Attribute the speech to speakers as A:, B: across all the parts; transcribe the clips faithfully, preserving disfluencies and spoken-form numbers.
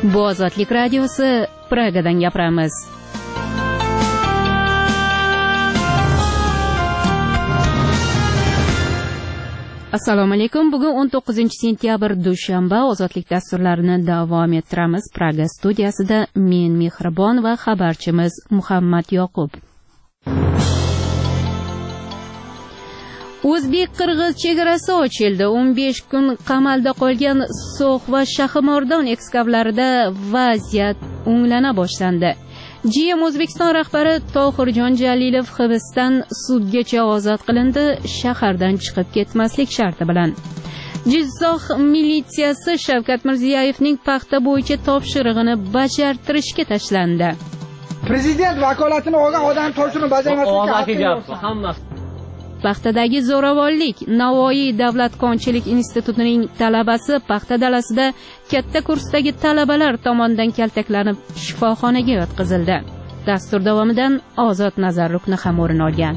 A: Bu Ozodlik radiosi, Pragadan gapiramiz. Assalomu alaykum. Bugun o'n to'qqizinchi sentyabr dushanba. Ozodlik dasturlarini davom ettiramiz. Praga studiyasida men Mehribon va xabarchimiz Muhammad Yoqub. O'zbek-qirg'iz chegarasi ochildi. o'n besh kun qamalda qolgan So'x va Shahimordon ekskavlarida vaziyat o'nglana boshlandi. G M O'zbekiston rahbari Tohirjon Jalilov hibsdan sudgacha ozod qilindi, shahardan chiqib ketmaslik sharti bilan. Jizzax militsiyasi Shavkat Mirziyoyevning paxta bo'yicha topshirig'ini bajartirishga tashlandi.
B: Prezident vakolatini olgan odam topshirig'ini bajarmaslikka
A: Paxtadagi zo'ravonlik. Navoiy davlat konchilik institutining talabasi paxta dalasida katta kursdagi talabalar tomonidan kaltaklanib shifoxonaga yotqizildi. Dastur davomidan Ozod Nazarrukni ham o'rin olgan.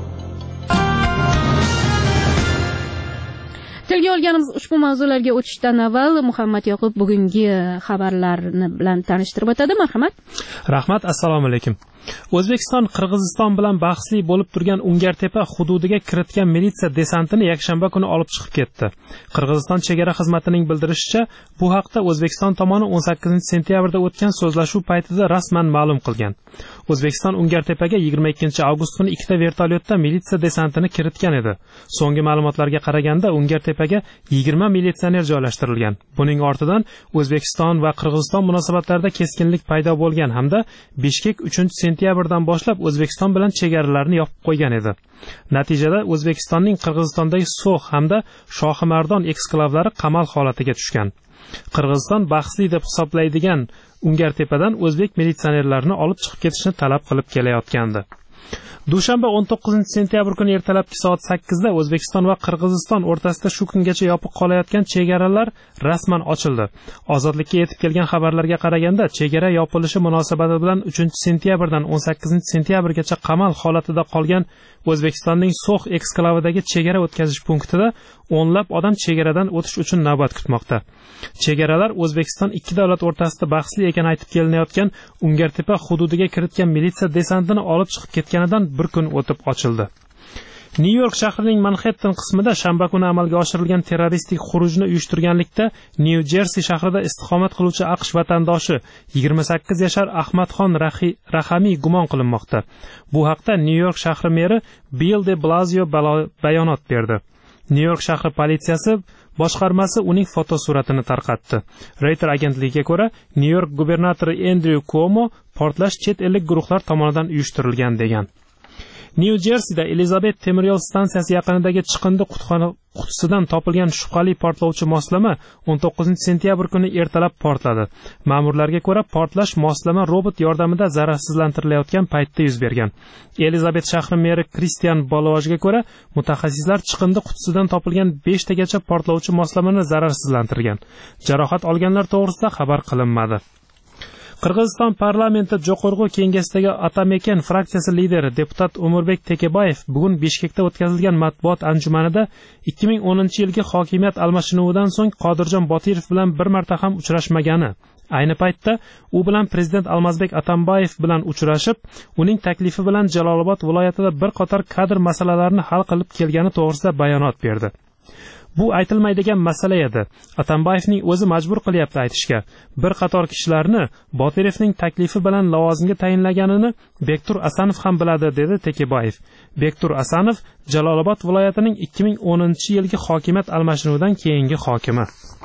A: Tilga olganimiz ushbu mavzularga o'tishdan avval Muhammad Yoqub bugungi xabarlarni bilan tanishtirib o'tadi. Marhamat.
C: Rahmat, assalomu alaykum. O'zbekiston Qirg'iziston bilan bahsli bo'lib turgan Ungartepa hududiga kiritgan militsiya desantini yakshanba kuni olib chiqib ketdi. Qirg'iziston chegara xizmatining bildirishicha, bu haqda O'zbekiston tomoni o'n sakkizinchi sentyabrda o'tgan so'zlashuv paytida rasman ma'lum qilgan. O'zbekiston Ungartepaga yigirma ikkinchi avgust kuni ikkita vertolyotda militsiya desantini kiritgan edi. So'nggi ma'lumotlarga qaraganda Ungartepaga yigirma militsioner joylashtirilgan. Buning ortidan O'zbekiston va Qirg'iziston munosabatlarida keskinlik paydo bo'lgan hamda Bishkek uchinchi sentyabrdan boshlab O'zbekiston bilan chegaralarni yopib qo'ygan edi. Natijada O'zbekistonning Qirg'izistondagi So'x hamda Shohimardon eksklavlari qamal holatiga tushgan. Qirg'iziston bahsli deb hisoblaydigan Ungartepadan o'zbek militsionerlarini olib chiqib ketishni talab qilib kelayotgandi. Dushanba o'n to'qqizinchi sentyabr kuni ertalabki soat sakkizda O'zbekiston va Qirg'iziston o'rtasida shu kungacha yopiq qolayotgan chegaralar rasman ochildi. Ozodlikka yetib kelgan xabarlarga qaraganda, chegara yopilishi munosabati bilan uchinchi sentyabrdan o'n sakkizinchi sentyabrgacha qamal holatida qolgan O'zbekistonning So'x eksklavidagi chegara o'tkazish punktida o'nlab odam chegaradan o'tish uchun navbat kutmoqda. Chegaralar O'zbekiston ikki davlat o'rtasida bahsli ekani aytib kelinayotgan Ungartepa hududiga kiritgan militsiya desantini olib chiqib ketganidan bir kun o'tib ochildi. Nyu-York shahrining Manhattan qismida shanba kuni amalga oshirilgan terroristik xurujni uyushtirganlikda Nyu-Jersi shahrida istiqomat qiluvchi AQSh vatandoshi yigirma sakkiz yashar Ahmadxon Rahamiy gumon qilinmoqda. Bu haqda Nyu-York shahri meri Bill de Blasio bayonot berdi. Nyu-York shahri politsiyasi boshqarmasi uning fotosuratini tarqatdi. Reuters agentligiga ko'ra, Nyu-York gubernatori Andrew Cuomo portlash chet ellik guruhlar tomonidan uyushtirilgan degan. Nyu-Jersida Elizabet temir yo'l stansiyasi yaqinidagi chiqindi qutisidan topilgan shubhali portlovchi moslama o'n to'qqizinchi sentyabr kuni ertalab portladi. Ma'murlarga ko'ra, portlash moslama robot yordamida zararsizlantirilayotgan paytda yuz bergan. Elizabet shahri meri Kristian Bolovajga ko'ra, mutaxassislar chiqindi qutisidan topilgan besh tagacha portlovchi moslamani zararsizlantirgan. Jarohat olganlar to'g'risida xabar qilinmadi. Qirg'iziston parlamenti Jo'qorg'u kengasidagi Atameken fraksiyasi lideri deputat Umurbek Tekebayev bugun Bishkekda o'tkazilgan matbuot anjumanida ikki ming o'ninchi yilgi hokimiyat almashinuvidan so'ng Qodirjon Botirov bilan bir marta ham uchrashmagani, ayni paytda u bilan prezident Almazbek Atambayev bilan uchrashib, uning taklifi bilan Jalolobod viloyatida bir qator kadr masalalarini hal qilib kelgani to'g'risida bayonot berdi. Bu aytilmaydigan masala edi. Atambayevning o'zi majbur qilyapti aytishga. Bir qator kishilarni Botirovning taklifi bilan lavozimga tayinlaganini Bektur Asanov ham biladi, dedi Tekebayev. Bektur Asanov Jalolobod viloyatining ikki ming o'ninchi yilgi hokimiyat almashinuvidan keyingi hokimi.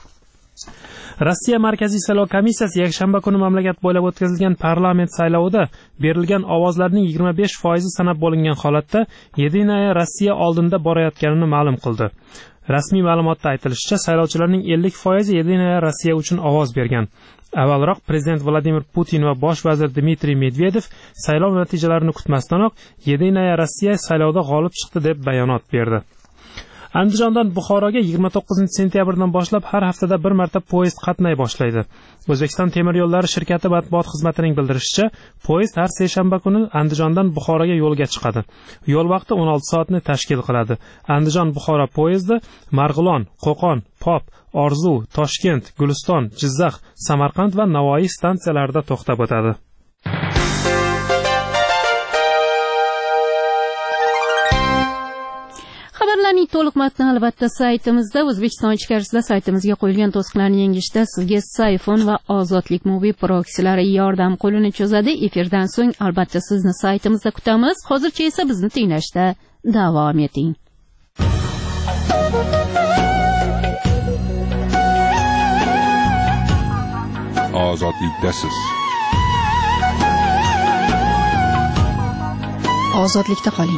C: Rossiya Markaziy saylov komissiyasi yakshanba kuni mamlakat bo'ylab o'tkazilgan parlament saylovida berilgan ovozlarning yigirma besh foizi sanab bo'lingan holatda Yedinaya Rossiya oldinda borayotganini ma'lum qildi. Rasmiy ma'lumotda aytilishicha, saylovchilarning ellik foizi Yedinaya Rossiya uchun ovoz bergan. Avvalroq prezident Vladimir Putin va bosh vazir Dmitriy Medvedev saylov natijalarini kutmasdanoq Yedinaya Rossiya saylovda g'olib chiqdi deb bayonot berdi. Andijondan Buxoroga yigirma to'qqizinchi sentyabrdan boshlab har haftada bir marta poyezd qatnay boshlaydi. O'zbekiston temir yo'llari shirkati matbuot xizmatining bildirishicha, poyezd har seshanba kuni Andijondan Buxoroga yo'lga chiqadi. Yo'l vaqti o'n olti soatni tashkil qiladi. Andijon-Buxoro poyezdi Marg'ilon, Qo'qon, Pop, Orzu, Toshkent, Guliston, Jizzax, Samarqand va Navoiy stansiyalarida to'xtab o'tadi.
A: Xabarlarning to'liq matni albatta saytimizda, O'zbekiston ichkarisida saytimizga qo'yilgan to'siqlarni yengishda sizga Sayfon va Ozodlik Mobi proksilari yordam qo'lini cho'zadi. Efirdan so'ng albatta sizni saytimizda kutamiz. Hozircha esa bizni tinglashda davom eting.
D: Ozodlikdasiz.
A: Ozodlikda qoling.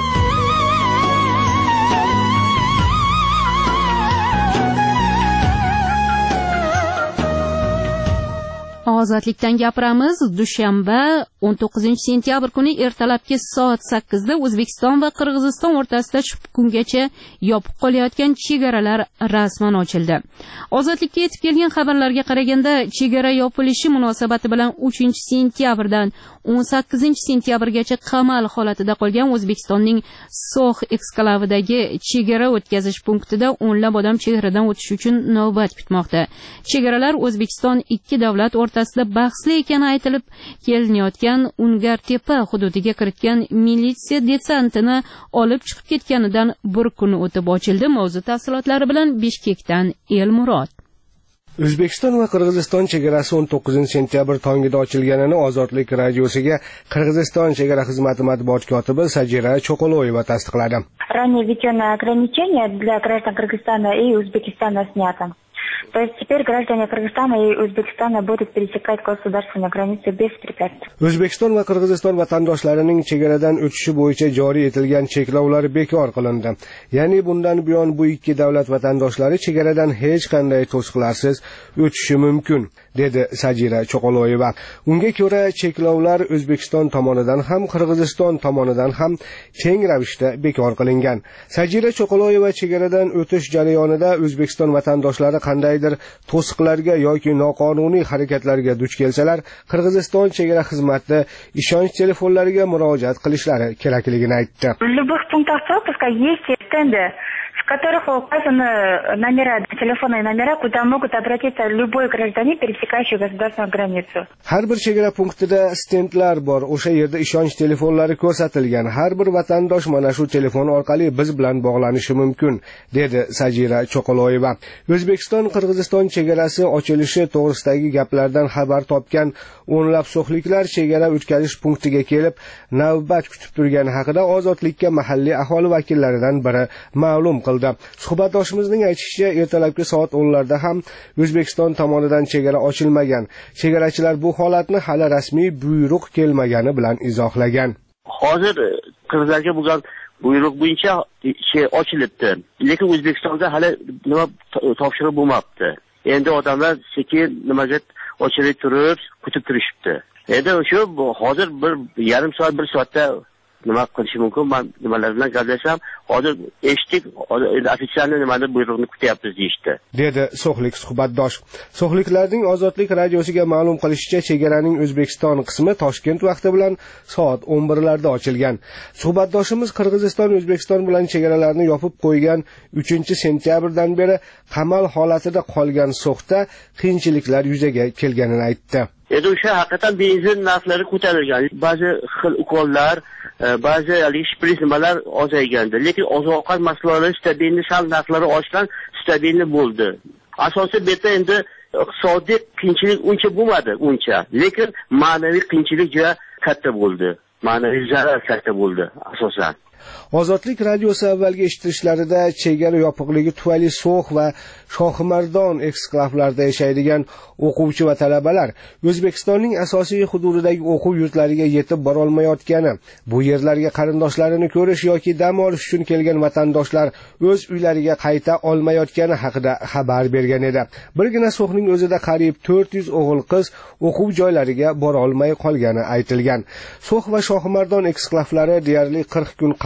A: Ozodlikdan gapiramiz. Dushanba o'n to'qqizinchi sentyabr kuni ertalabki soat sakkizda O'zbekiston va Qirg'iziston o'rtasida shu kungacha yopiq qolayotgan chegaralar rasman ochildi. Ozodlikka yetib kelgan xabarlarga qaraganda, chegara yopilishi munosabati bilan uchinchi sentyabrdan o'n sakkizinchi sentyabrgacha qamal holatida qolgan O'zbekistonning So'x ekskalavidagi chegara o'tkazish punktida o'nlab odam chegaradan o'tish uchun navbat kutmoqda. Chegaralar O'zbekiston ikki davlat o'rtasida bahsli ekani aytilib kelinayotgan Ungartepa hududiga kiritgan militsiya desantini olib chiqib ketganidan bir kun o'tib ochildi. Mavzu tafsilotlari bilan Bishkekdan Elmurod.
E: O'zbekiston va Qirg'iziston chegarasi o'n to'qqizinchi sentyabr tongida ochilganini Ozodlik radiosiga Qirg'iziston chegara xizmati matbuot kotibi Sajira Cho'qoloyeva tasdiqladi.
F: Ранее введенное ограничение для граждан Кыргызстана и Узбекистана снято. То есть теперь граждане Кыргызстана и Узбекистана будут пересекать государственную границу без препятствий.
E: O'zbekiston va Qirg'iziston vatandoshlarining chegaradan o'tishi bo'yicha joriy etilgan cheklovlar bekor qilindi. Ya'ni bundan buyon bu ikki davlat vatandoshlari chegaradan hech qanday to'siqlarsiz o'tishi mumkin, dedi Sajira Cho'qoloyeva. Unga ko'ra, cheklovlar O'zbekiston tomonidan ham Qirg'iziston tomonidan ham teng ravishda bekor qilingan. Sajira Cho'qoloyeva chegaradan o'tish jarayonida O'zbekiston vatandoshlari qandaydir to'siqlarga yoki noqonuniy harakatlarga duch kelsalar, Qirg'iziston chegara xizmati ishonch telefonlariga murojaat qilishlari kerakligini aytdi.
F: В любых пунктах пропуска есть стенды, в которых указаны номера, телефонные номера, куда могут обратиться любой гражданин, пересекающий государственную границу.
E: Har bir chegara punktida stendlar bor. O'sha yerda ishonch telefonlari ko'rsatilgan. Har bir vatandosh mana shu telefon orqali biz bilan bog'lanishi mumkin, dedi Sajira Cho'qoloyeva. O'zbekiston Qirg'iziston chegarasi ochilishi to'g'risidagi gaplardan xabar topgan o'nlab so'xliklar chegara o'tkazish punktiga kelib navbat kutib turgani haqida Ozodlikka mahalliy aholi vakillaridan biri ma'lum qildi. Suhbatdoshimizning aytishicha, ertalabki soat o'nlarda ham O'zbekiston tomonidan chegara ochilmagan. Chegarachilar bu holatni hali rasmiy buyruq kelmagani bilan izohlagan.
G: Hozir qirg'izlarga bo'lgan buyruq bo'yicha şey ochilibdi. Lekin O'zbekistonda hali nima topshiriq bo'lmabdi. Endi odamlar sekin nimaga ochilib turib, kutib turishibdi. Endi o'sha hozir bir yarim soat, bir soatda nima qilish mumkin? Men nimalar bilan gaplashsam, hozir eshitdik, ofitsialni nimani buyruqni kutyapmiz deyishdi,
E: dedi So'xlik suhbatdosh. So'xliklarning Ozodlik radiosiga ma'lum qilishicha, chegaraning O'zbekiston qismi Toshkent vaqti bilan soat o'n birlarda ochilgan. Suhbatdoshimiz Qirg'iziston O'zbekiston bilan chegaralarni yopib qo'ygan uchinchi sentyabrdan beri qamal holatida qolgan So'xda qiyinchiliklar yuzaga kelganini aytdi.
G: Endi o'sha haqiqatan benzin narxlari ko'tarilgan. Ba'zi xil ukollar, ba'zi shpris nimalar ozaygandi. Lekin oziq-ovqat mahsulotlari stabilni sal narxlari oshgan, stabilni bo'ldi. Asosiy bu yerda endi iqtisodiy qiyinchilik uncha bo'lmadi, uncha. Lekin ma'naviy qiyinchilik juda katta bo'ldi. Ma'naviy zarar katta bo'ldi asosan.
E: Ozodlik radiosi avvalgi eshitishlarida chegara yopiqligi tufayli So'x va Shohimardon eksklavlarida yashaydigan o'quvchi va talabalar O'zbekistonning asosiy hududidagi o'quv yurtlariga yetib bora olmayotgani, bu yerlarga qarindoshlarini ko'rish yoki dam olish uchun kelgan vatandoshlar o'z uylariga qayta olmayotgani haqida xabar bergan edi. Birgina So'xning o'zida qariyb to'rt yuz o'g'il qiz o'quv joylariga bora olmay qolgani aytilgan. So'x va Shohimardon eksklavlari deyarli qirq kun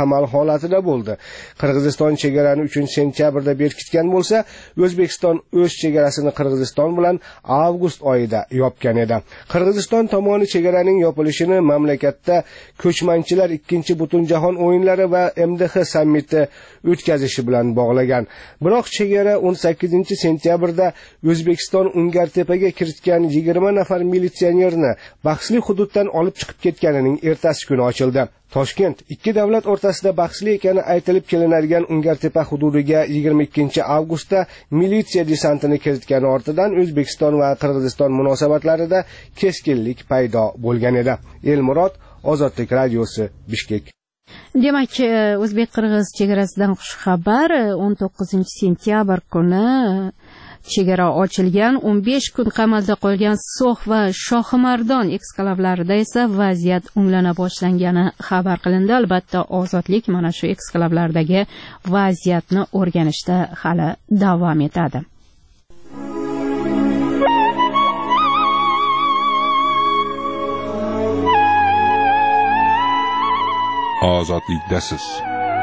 E: qamal holatida bo'ldi. Qirg'iziston chegarani uchinchi sentyabrda berkitgan bo'lsa, O'zbekiston o'z chegarasini Qirg'iziston bilan avgust oyida yopgan edi. Qirg'iziston tomoni chegaraning yopilishini mamlakatda ko'chmanchilar ikkinchi Butunjahon o'yinlari va M D H sammiti o'tkazishi bilan bog'lagan. Biroq chegara o'n sakkizinchi sentyabrda O'zbekiston Ungartepaga kiritgan yigirma nafar militsionerni bahsli hududdan olib chiqib ketganining ertasi kuni ochildi. Toshkent ikki davlat o'rtasida bahsli ekani aytilib kelinadigan Ungartepa hududiga yigirma ikkinchi avgustda militsiya desantini kiritgani ortidan O'zbekiston va Qirg'iziston munosabatlarida keskinlik paydo bo'lgan edi. Elmurod, Ozodlik radiosi, Bishkek.
A: Demak, O'zbek-Qirg'iz chegarasidan xushxabar. o'n to'qqizinchi sentyabr kuni chegara ochilgan. o'n besh kun qamalda qolgan So'x va Shohimardon eksklavlarida esa vaziyat o'nglana boshlangani xabar qilindi. Albatta, Ozodlik mana shu eksklavlardagi vaziyatni o'rganishda hali davom etadi.
D: Ozodlikdasiz.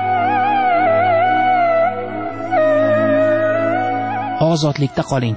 H: Ozodlikda qoling.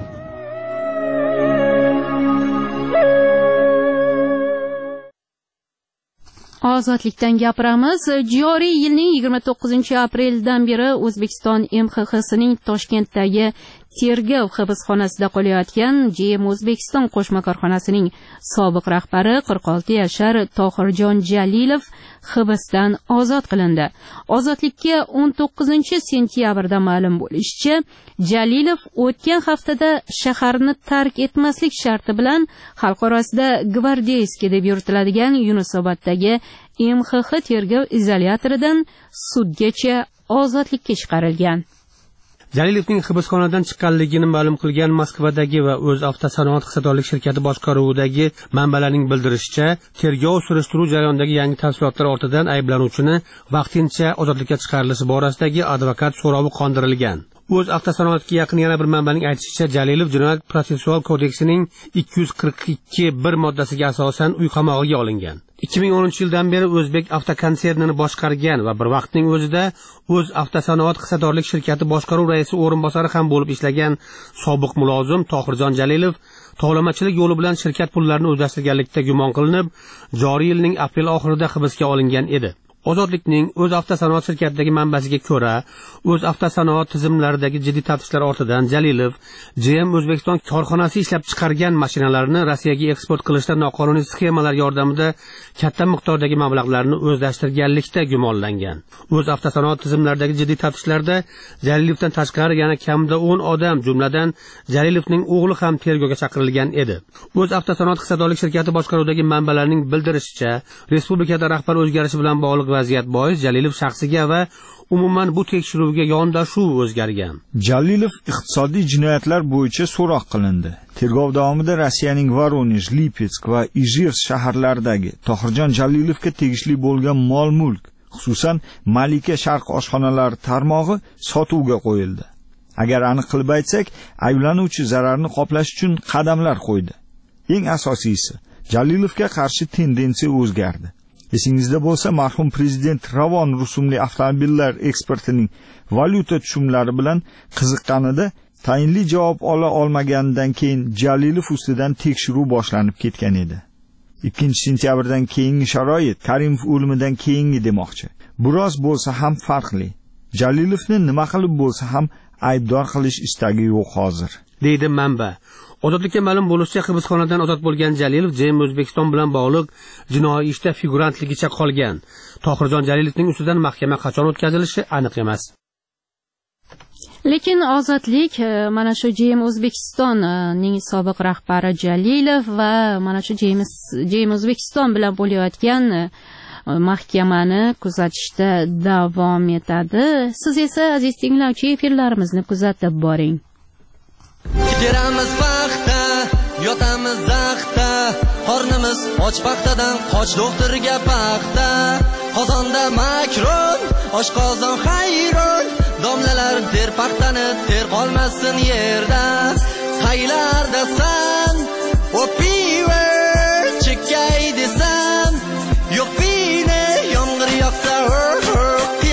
A: Ozodlikdan gapiramiz. Joriy yilning yigirma to'qqizinchi apreldan beri O'zbekiston M X X'sining Toshkentdagi tergov hibsxonasida qolayotgan J M O'zbekiston qo'shma korxonasining sobiq rahbari qirq olti yashar Tohirjon Jalilov hibsdan ozod qilindi. Ozodlikka o'n to'qqizinchi sentyabrda ma'lum bo'lishicha, Jalilov o'tgan haftada shaharni tark etmaslik sharti bilan xalq orasida gvardeyskiy deb yuritiladigan Yunusoboddagi M X X tergov izolyatoridan sudgacha ozodlikka chiqarilgan.
I: Jalilovning hibsxonadan chiqqanligini ma'lum qilgan Moskvadagi va O'z avtosanoat hisobdorlik shirkati boshqaruvidagi manbalarning bildirishicha, tergov surishtiruv jarayonidagi yangi tafsilotlar ortidan ayblanuvchini vaqtincha ozodlikka chiqarilishi borasidagi advokat so'rovi qondirilgan. O'z avtosanoatga yaqin yana bir manbaning aytishicha, Jalilov Jinoyat protsessual kodeksining ikki yuz qirq ikki bir moddasiga asosan uy qamog'iga olingan. ikki ming o'ninchi yildan beri O'zbek avtokonsernini boshqargan va bir vaqtning o'zida O'z avtosanoat hisobdorlik shirkati boshqaruv raisi o'rinbosari ham bo'lib ishlagan sobiq mulozim Tohirjon Jalilov tovlamachilik yo'li bilan shirkat pullarini o'zlashtirganlikda gumon qilinib, joriy yilning aprel oxirida hibsga olingan edi. Ozodlikning O'z avtosanoat shirkatidagi manbasiga ko'ra, O'z avtosanoat tizimlaridagi jiddiy taftishlar ortidan Jalilov J M O'zbekiston korxonasi ishlab chiqargan mashinalarni Rossiyaga eksport qilishda noqonuniy sxemalar yordamida katta miqdordagi mablag'larni o'zlashtirganlikda gumonlangan. O'z avtosanoat tizimlaridagi jiddiy taftishlarda Jalilovdan tashqari yana kamida o'n odam, jumladan Jalilovning o'g'li ham tergovga chaqirilgan edi. O'z avtosanoat hisobdorlik shirkati boshqaruvidagi manbalarning bildirishicha, respublikada rahbar o'zgarishi bilan bog'liq vaziyat bois Jalilov shaxsiga va umuman bu tekshiruvga yondashuv o'zgargan.
J: Jalilov iqtisodiy jinoyatlar bo'yicha so'roq qilindi. Tergov davomida Rossiyaning Voronezh, Lipetsk va Ijevsk shaharlaridagi Tohirjon Jalilovga tegishli bo'lgan mol-mulk, xususan Malika Sharq oshxonalari tarmog'i sotuvga qo'yildi. Agar aniq qilib aytsak, ayblanuvchi zararni qoplash uchun qadamlar qo'ydi. Eng asosiysi, Jalilovga qarshi tendensiya o'zgardi. Esingizda bo'lsa, marhum prezident Ravon rusumli avtomobillar eksportining valyuta tushumlari bilan qiziqqanida tayinli javob ola olmaganidan keyin Jalilov ustidan tekshiruv boshlanib ketgan edi. ikkinchi sentyabrdan keyingi sharoit Karimov o'limidan keyingi demoqchi. Biroz bo'lsa ham farqli. Jalilovni nima qilib bo'lsa ham aybdor qilish istagi yo'q hozir,
I: deydi manba. Ozodlikka ma'lum bo'lishicha, hibsxonadan ozod bo'lgan Jalilov J M O'zbekiston bilan bog'liq jinoiy ishda figurantligicha qolgan. Tohirjon Jalilovning ustidan mahkama qachon o'tkazilishi aniq emas.
A: Lekin Ozodlik mana shu J M O'zbekistonning sobiq rahbari Jalilov va mana shu J M O'zbekiston bilan bo'layotgan mahkamani kuzatishda davom etadi. Siz esa aziz tinglovchi, efirlarimizni kuzatib boring.
K: Teramiz paxta, yotamiz zaxta, qornimiz och paxtadan qoch doktorga paxta. Qozonda makron, oshqozon hayron, domlalar ter paxtani, ter qolmasin yerda. Qaylardasan, o piver, chekay desam, yo'q pine, yomg'ir yoqsa,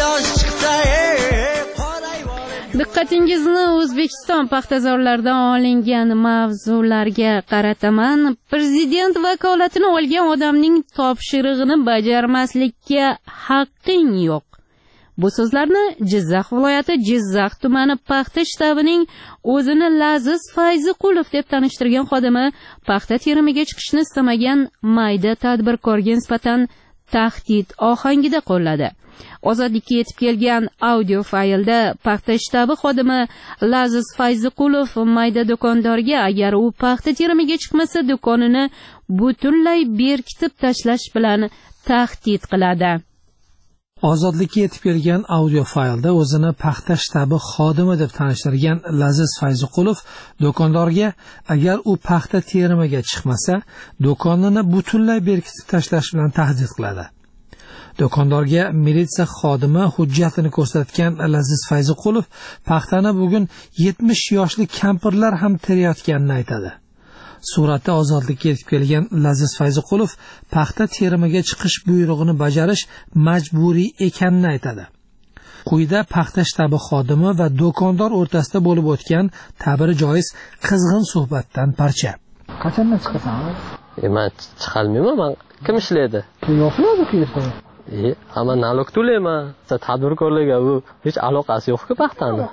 A: Diqqatingizni O'zbekiston paxtazorlaridan olingan mavzularga qarataman. Prezident vakolatini olgan odamning topshirig'ini bajarmaslikka haqqing yo'q. Bu so'zlarni Jizzax viloyati Jizzax tumani paxta shtabining o'zini Laziz Fayziqulov deb tanishtirgan xodimi paxta terimiga chiqishni istamagan mayda tadbirkorga nisbatan tahdid ohangida qo'lladi. Ozodlikka yetib kelgan audio faylda paxta shtabi xodimi Laziz Fayziqulov mayda do'kondorga agar u paxta terimiga chiqmasa do'konini butunlay berkitib tashlash bilan tahdid qiladi.
D: Ozodlikka yetib kelgan audio faylda o'zini paxta shtabi xodimi deb tanishtirgan Laziz Fayziqulov do'kondorga agar u paxta terimiga chiqmasa do'konini butunlay berkitib tashlash bilan tahdid qiladi. Do'kondorga militsiya xodimi hujjatini ko'rsatgan Laziz Fayziqulov paxtani bugun yetmish yoshli kampirlar ham terayotganini aytadi. Suratda ozodlikka yetib kelgan Laziz Fayziqulov paxta terimiga chiqish buyrug'ini bajarish majburiy ekanini aytadi. Quyida paxta shtabi xodimi va do'kondor o'rtasida bo'lib o'tgan ta'biri joiz qizg'in suhbatdan parcha.
B: Qachondan chiqasan?
L: E, men chiqolmayman, men kim ishlaydi?
B: Yo'qmi bu yerda?
L: E, ama nalog to'layman. Tadbirkorlarga bu hech aloqasi yo'q-ku paxtani.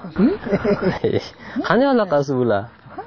L: Qanday aloqasi bular?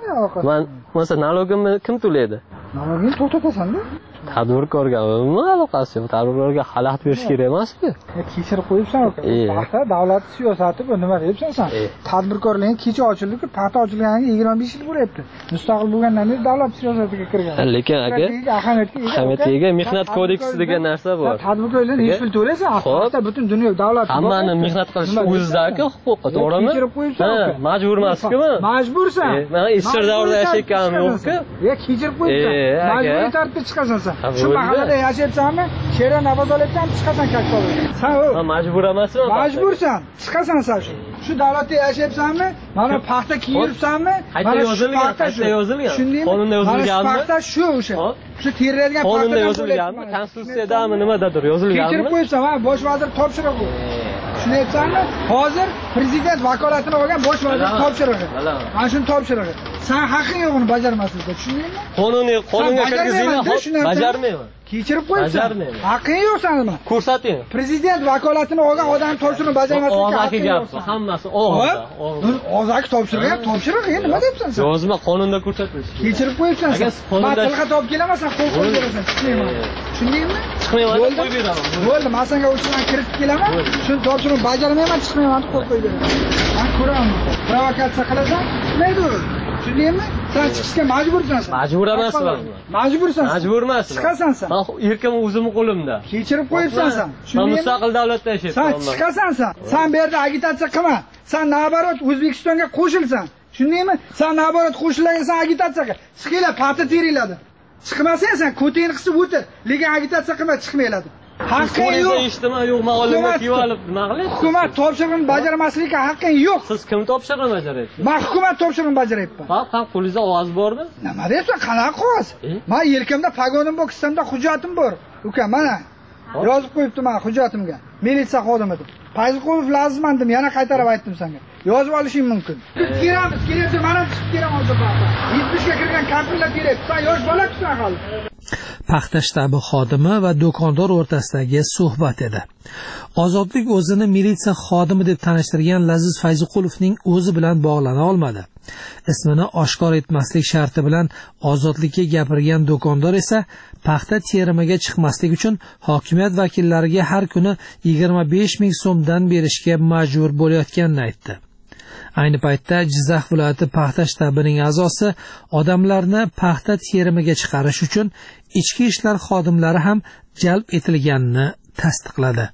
L: Men mesela nalogimni kim to'laydi?
B: Nalogini to'xtatasan-da?
L: Tadbirkorga nima aloqasi yo'q? Tadbirkorga xalaqit berish kerak emas-ku.
B: Kechirib qo'yibsan. Paxta davlat siyosati bu nima deyapsan sen? Tadbirkorlikning kecha ochildi-ku, paxta ochilganiga yigirma besh yil bo'lyapti. Mustaqil bo'lgandan beri davlat siyosatiga kirgan.
L: Lekin aka, ahamiyatiga mehnat kodeksi degan narsa bor.
B: Tadbirkorlar hech pul to'laysan, paxta butun dunyo davlat.
L: Hammani mehnat qilish o'zidagi huquqi, to'g'rimi?
B: Kechirib qo'yibsan.
L: Majbur emas-ku.
B: Majbursan.
L: Men ishchi davrda yashayotganim yo'q-ku.
B: Ya kechirib qo'yibsan. Majburiy tartibda chiqasan sen. Shu mahallada yashayapsanmi? She'ra nafas olayapsanmi? Chiqasan kakkova. Sen u.
L: Men majbur emasman.
B: Majbursan. Chiqasan sen shu. Shu davlatda yashayapsanmi? Mana paxta kiyibsanmi?
L: Qayta yozilgan, qayta yozilgan. Qonunda yozilganmi?
B: Paxta shu o'sha. Shu teriladigan paxta.
L: Qonunda yozilganmi? Konstitutsiyadami nimadir yozilganmi?
B: Kechirib qo'yibsan, ha, bosh vazir topshirig'i. Shuni aytsanmi? Hozir prezident vakolatini olgan bosh vazir topshirig'i. Mana shuni topshirig'i. Sen haqqing yo'q uni bajarmaslikka, tushundingmi?
L: Qonuniy qonunga kirgizinglar, bajarmayman.
B: Kechirib qo'yibsan. Haqqing yo'q sening.
L: Ko'rsating.
B: Prezident vakolatini olgan odam topshirig'ini bajarmaslikka haqqing yo'q.
L: Hammasi og'ir.
B: Og'zaki topshirig'i, topshirig'i, nima deyapsan sen?
L: Yozma qonunda ko'rsatish.
B: Kechirib qo'yibsan. Men tilga topib kelamasan, qo'l qo'yib berasan, tushundingmi? Tushundingmi?
L: Chiqmayman, qo'yib beraman.
B: Bo'ldi, men senga o'shadan kiritib kelaman. Shuni topshirig'ini bajarmayman, chiqmayman deb qo'l qo'yib beraman. Men ko'raman. Provokatsiya qilasan, mayda. Tushundingmi? Sen chiqishga majbursan sen.
L: Majbur emasman.
B: Majbursan.
L: Majbur emasman.
B: Chiqasan sen.
L: Men erkim o'zim qo'limda.
B: Kechirib qo'yibsan sen.
L: Men mustaqil davlatda yashayapman.
B: Sen chiqasan sen. Sen bu yerda agitatsiya qilma. Sen naborot O'zbekistonga qo'shilsan. Tushundingmi? Sen naborot qo'shilgan sen agitatsiya qil. Chiqinglar, paxta teringlar. Chiqmasang sen ko'tingni qisib o'tir. Lekin agitatsiya qilma, chiqmaylar. Haqqing yo'q.
L: Ijtimoiy yo'q, ma'lumotni kiyib olib nima qilyapsiz?
B: Hukumat topshirig'ini bajarmaslikka haqqing yo'q.
L: Siz kim topshirig'ini bajaryapsiz?
B: Men hukumat topshirig'ini bajaryapman.
L: Ha, ham qo'lingizda ovoz bormi?
B: Nima deyapsan? Qanaqa qog'oz? Men yelkamda pagonim bor, kissamda hujjatim bor. Uka, mana yozib qo'yibdim men hujjatimga. Militsiya xodimi deb. Fayziqulov lazimman deb yana qaytarib aytdim senga. Yozib olishing mumkin. Kiramiz, kelsa men ham chiqib kelaman o'sha paxta. yetmishga kirgan kampirlar kerak. Sen yosh bola-kusan hali.
D: Paxta shtabi xodimi va do'kondor o'rtasidagi suhbat edi. Ozodlik o'zini militsiya xodimi deb tanishtirgan Laziz Fayziqulovning o'zi bilan bog'lana olmadi. Ismini oshkor etmaslik sharti bilan ozodlikka gapirgan do'kondor esa paxta terimiga chiqmaslik uchun hokimiyat vakillariga har kuni yigirma besh ming so'mdan berishga majbur bo'layotganini aytdi. Ayni paytda Jizzax viloyati paxta shtabining a'zosi odamlarni paxta terimiga chiqarish uchun ichki ishlar xodimlari ham jalb etilganini tasdiqladi.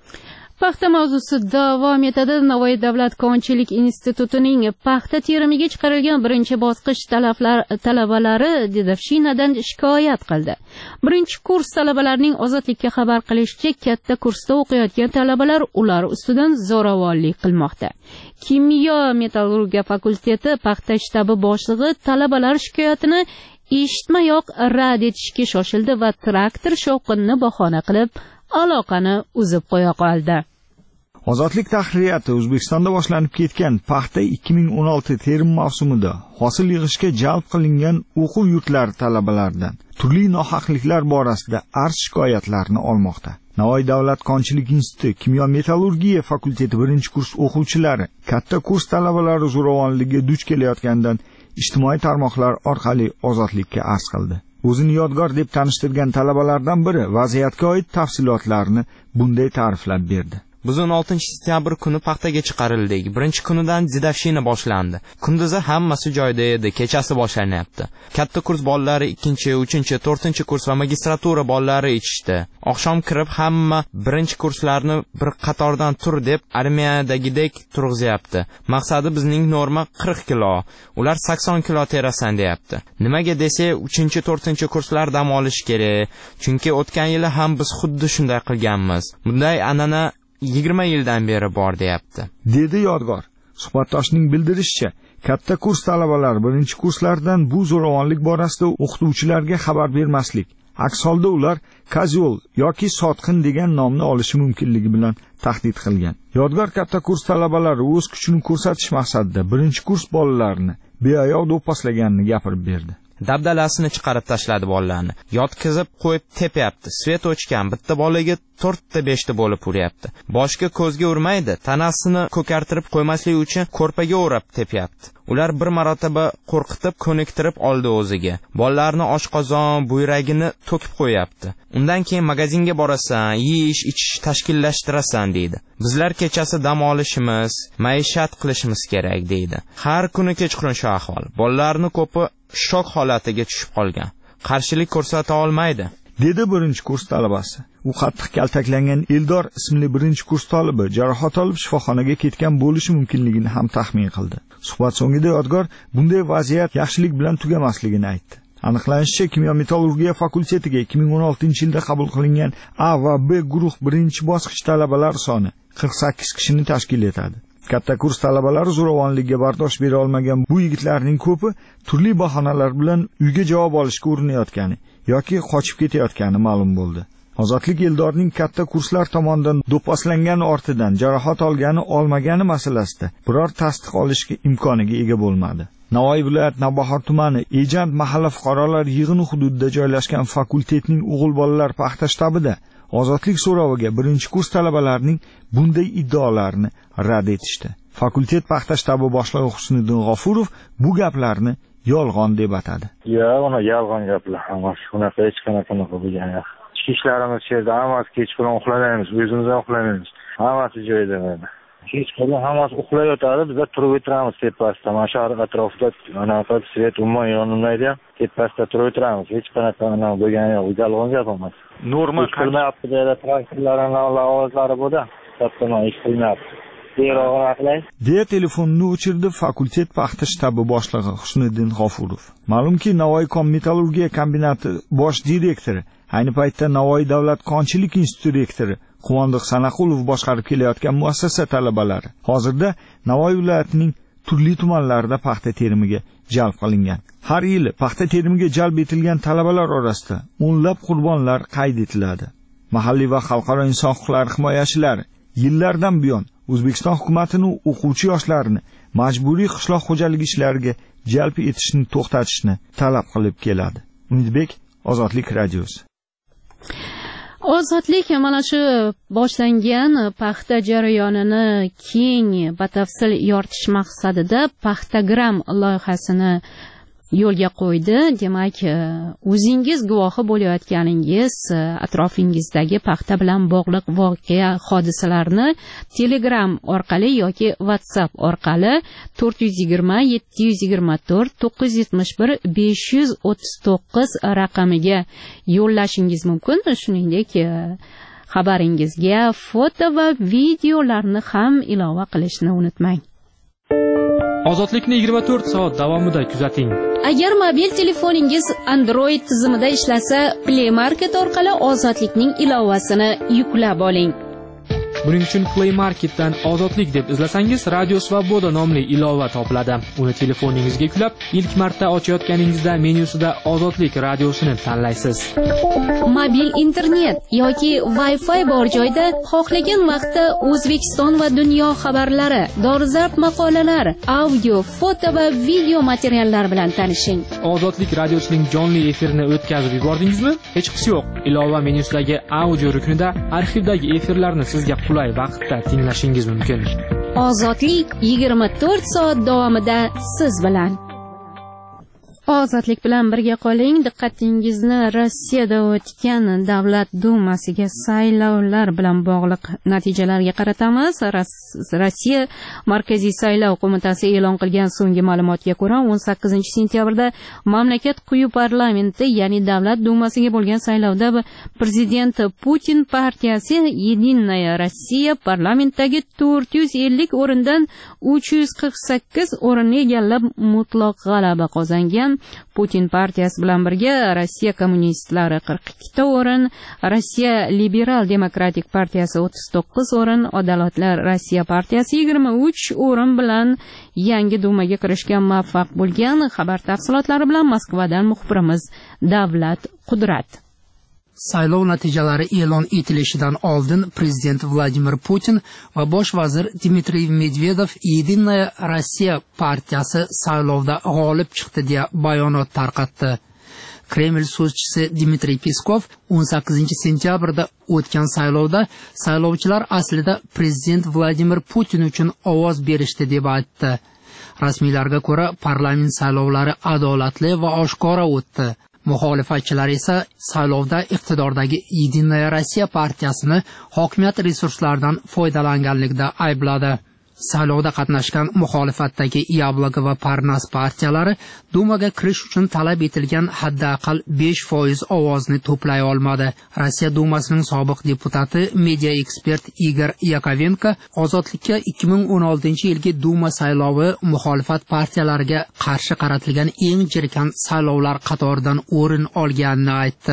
A: Paxta mavzusi davom etadi. Navoiy davlat konchilik institutining paxta terimiga chiqarilgan birinchi bosqich talablar talabalari dedovshinadan shikoyat qildi. Birinchi kurs talabalarining ozodlikka xabar qilishicha, katta kursda o'qiyotgan talabalar ular ustidan zo'ravonlik qilmoqda. Kimyo metallurgiya fakulteti paxta shtabi boshlig'i talabalar shikoyatini eshitmayoq rad etishga shoshildi va traktor shovqinni bahona qilib aloqani uzib qo'ya qoldi.
J: Ozodlik tahririyati O'zbekistonda boshlanib ketgan paxta ikki ming o'n olti terim mavsumida hosil yig'ishga jalb qilingan o'quv yurtlari talabalaridan turli nohaqliklar borasida arz shikoyatlarni olmoqda. Navoiy davlat konchilik instituti kimyo metallurgiya fakulteti birinchi kurs o'quvchilari katta kurs talabalari zo'ravonligiga duch kelayotgandan ijtimoiy tarmoqlar orqali ozodlikka arz qildi. O'zini yodgor deb tanishtirgan talabalardan biri vaziyatga oid tafsilotlarni bunday ta'riflab berdi.
M: Biz o'n oltinchi sentyabr kuni paxtaga chiqarildik. Birinchi kunidan didashina boshlandi. Kunduzi hammasi joyida edi, kechasi boshlanyapti. Katta kurs bolalari ikkinchi, uchinchi, to'rtinchi kurs va magistratura bolalari ichishdi. Oqshom kirib hamma birinchi kurslarni bir qatordan tur deb armiyadagidek turg'izyapti. Maqsadi bizning norma qirq kilo, ular sakson kilo terasan deyapti. Nimaga desa, uchinchi, to'rtinchi kurslar dam olish kerak. Chunki o'tgan yili ham biz xuddi shunday qilganmiz. Bunday an'ana yigirma yildan beri bor deyapti.
J: Dedi Yodgor. Suhbatdoshning bildirishicha, katta kurs talabalari birinchi kurslardan bu zo'ravonlik borasida o'qituvchilarga xabar bermaslik, aks holda ular kazyol yoki sotqin degan nomni olishi mumkinligi bilan tahdid qilgan. Yodgor katta kurs talabalari o'z kuchini ko'rsatish maqsadida birinchi kurs bolalarini beayoq do'pposlaganini gapirib berdi.
M: Dabdalasini chiqarib tashladi bolalarni. Yotkizib qo'yib tepyapti. Svet o'chgan bitta bolaga to'rtta beshta bo'lib uryapti. Boshga ko'zga urmaydi, tanasini ko'kartirib qo'ymaslik uchun ko'rpaga o'rab tepyapti. Ular bir marotaba qo'rqitib ko'niktirib oldi o'ziga. Bolalarni oshqozon, buyragini to'kib qo'yapti. Undan keyin magazinga borasan, yeyish, ichish tashkillashtirasan deydi. Bizlar kechasi dam olishimiz, maishat qilishimiz kerak deydi. Har kuni kechqurun shu ahvol. Bolalarni ko'pi shok holatiga tushib qolgan. Qarshilik ko'rsata olmaydi,
J: dedi birinchi kurs talabasi. U qattiq kaltaklangan Eldor ismli birinchi kurs talibi jarohat olib shifoxonaga ketgan bo'lishi mumkinligini ham taxmin qildi. Suhbat so'ngida Yodgor bunday vaziyat yaxshilik bilan tugamasligini aytdi. Aniqlanishicha, kimyo metallurgiya fakultetiga ikki ming o'n oltinchi yilda qabul qilingan A va B guruh birinchi bosqich talabalar soni qirq sakkiz kishini tashkil etadi. Katta kurs talabalari zo'ravonlikka bardosh bera olmagan bu yigitlarning ko'pi turli bahonalar bilan uyga javob olishga urinayotgani yoki qochib ketayotgani ma'lum bo'ldi. Ozodlik Eldorning katta kurslar tomonidan do'pposlangani ortidan jarohat olgani olmagani masalasida biror tasdiq olishga imkoniga ega bo'lmadi. Navoiy viloyat Navbahor tumani Ejand mahalla fuqarolar yig'ini hududida joylashgan fakultetning o'g'il bolalar paxta shtabida ozodlik so'roviga birinchi kurs talabalarining bunday iddaolarini rad etishdi. Fakultet paxta shtabi boshlig'i Husniddin G'ofurov bu gaplarni yolg'on deb atadi.
N: Yo'q, uni yolg'on gaplar. Hammasi shunaqa hech qanaqa bo'lgan yo'q. Ishlarimiz yerda hammasi kechqurun uxlamaymiz, o'zimiz ham uxlamaymiz. Hammasi joyida mana. Kechqurun hammasi uxlayotadi, biz turib o'tiramiz tepasida. Mana shu atrofda anaqa svet umuman yonmaydi, tepasida turib o'tiramiz. Hech qanaqa anaqa bo'lgani yo'q, yolg'on gap emas.
J: Norma
N: qilmayapti deydi, traktorlarning ovozlari bo'ldi. Kattaman ish qilmayapti.
J: deya telefonni o'chirdi fakultet paxta shtabi boshlig'i Husniddin G'ofurov. Ma'lumki, Navoiy kon metallurgiya kombinati bosh direktori, ayni paytda Navoiy davlat konchilik instituti rektori Quvondiq Sanaqulov boshqarib kelayotgan muassasa talabalari hozirda Navoiy viloyatining turli tumanlarida paxta terimiga jalb qilingan. Har yili paxta terimiga jalb etilgan talabalar orasida o'nlab qurbonlar qayd etiladi. Mahalliy va xalqaro inson huquqlari himoyachilari yillardan buyon O'zbekiston hukumatining o'quvchi yoshlarini majburiy qishloq xo'jaligi ishlariga jalb etishni to'xtatishni talab qilib keladi. Umidbek, Ozodlik radiosi.
A: Ozodlik mana shu boshlangan paxta jarayonini keng batafsil yoritish maqsadida paxtagram loyihasini yo'lga qo'ydi. Demak, o'zingiz guvohi bo'layotganingiz atrofingizdagi paxta bilan bog'liq voqea hodisalarni Telegram orqali yoki WhatsApp orqali to'rt yuz yigirma yetti yuz yigirma to'rt to'qqiz yuz yetmish bir besh yuz o'ttiz to'qqiz raqamiga yo'llashingiz mumkin. Shuningdek, xabaringizga foto va videolarni ham ilova qilishni unutmang.
C: Ozodlikni yigirma to'rt soat davomida kuzating.
A: Agar mobil telefoningiz Android tizimida ishlasa, Play Market orqali Ozodlikning ilovasini yuklab oling.
C: Buning uchun Play Marketdan Ozodlik deb izlasangiz, Radio Svoboda nomli ilova topiladi. Uni telefoningizga yuklab, ilk marta ochayotganingizda menyusida Ozodlik radiosini tanlaysiz.
A: Mobil internet yoki Wi-Fi bor joyda xohlagan vaqtda O'zbekiston va dunyo xabarlari, dolzarb maqolalar, audio, foto va video materiallar bilan tanishing.
C: Ozodlik radiosining jonli efirini o'tkazib yubordingizmi? Hech qisi yo'q. Ilova menyusidagi audio ruknida arxivdagi efirlarni sizga qulay vaqtda tinglashingiz mumkin.
A: Ozodlik yigirma to'rt soat davomida siz bilan. Ozodlik bilan birga qoling. Diqqatingizni Rossiyada o'tgan Davlat dumasiga saylovlar bilan bog'liq natijalarga qaratamiz. Rossiya Markaziy saylov qo'mitasi e'lon qilgan so'nggi ma'lumotga ko'ra, o'n sakkizinchi sentyabrda mamlakat quyi parlamenti, ya'ni Davlat dumasiga bo'lgan saylovda prezident Putin partiyasi Единая Rossiya parlamentdagi to'rt yuz ellik o'rindan uch yuz qirq sakkiz o'rinni egallab mutlaq g'alaba qozongan. Putin partiyasi bilan birga Rossiya kommunistlari qirq ikkita o'rin, Rossiya Liberal Demokratik partiyasi o'ttiz to'qqiz o'rin, Adolatlar Rossiya partiyasi yigirma uch o'rin bilan yangi dumaga kirishga muvaffaq bo'lgan. Xabar tafsilotlari bilan Moskvadan muxbirimiz Davlat Qudrat.
H: Saylov natijalari e'lon etilishidan oldin prezident Vladimir Putin va bosh vazir Dmitriy Medvedev Единая Rossiya partiyasi saylovda g'olib chiqdi deya bayonot tarqatdi. Kreml so'zchisi Dmitriy Peskov o'n sakkizinchi sentyabrda o'tgan saylovda saylovchilar aslida prezident Vladimir Putin uchun ovoz berishdi deb aytdi. Rasmiylarga ko'ra, parlament saylovlari adolatli va oshkora o'tdi. Muxolifatchilar esa saylovda iqtidordagi Единая Rossiya partiyasini hokimiyat resurslaridan foydalanganlikda aybladi. Saylovda qatnashgan muxolifatdagi Yabloko va Parnas partiyalari Dumaga kirish uchun talab etilgan haddaqal besh foiz ovozni to'play olmadi. Rossiya Dumasining sobiq deputati, media ekspert Igor Yakovenko Ozodlikka ikki ming o'n oltinchi yilgi Duma saylovi muxolifat partiyalariga qarshi qaratilgan eng jirkan saylovlar qatoridan o'rin olganini aytdi.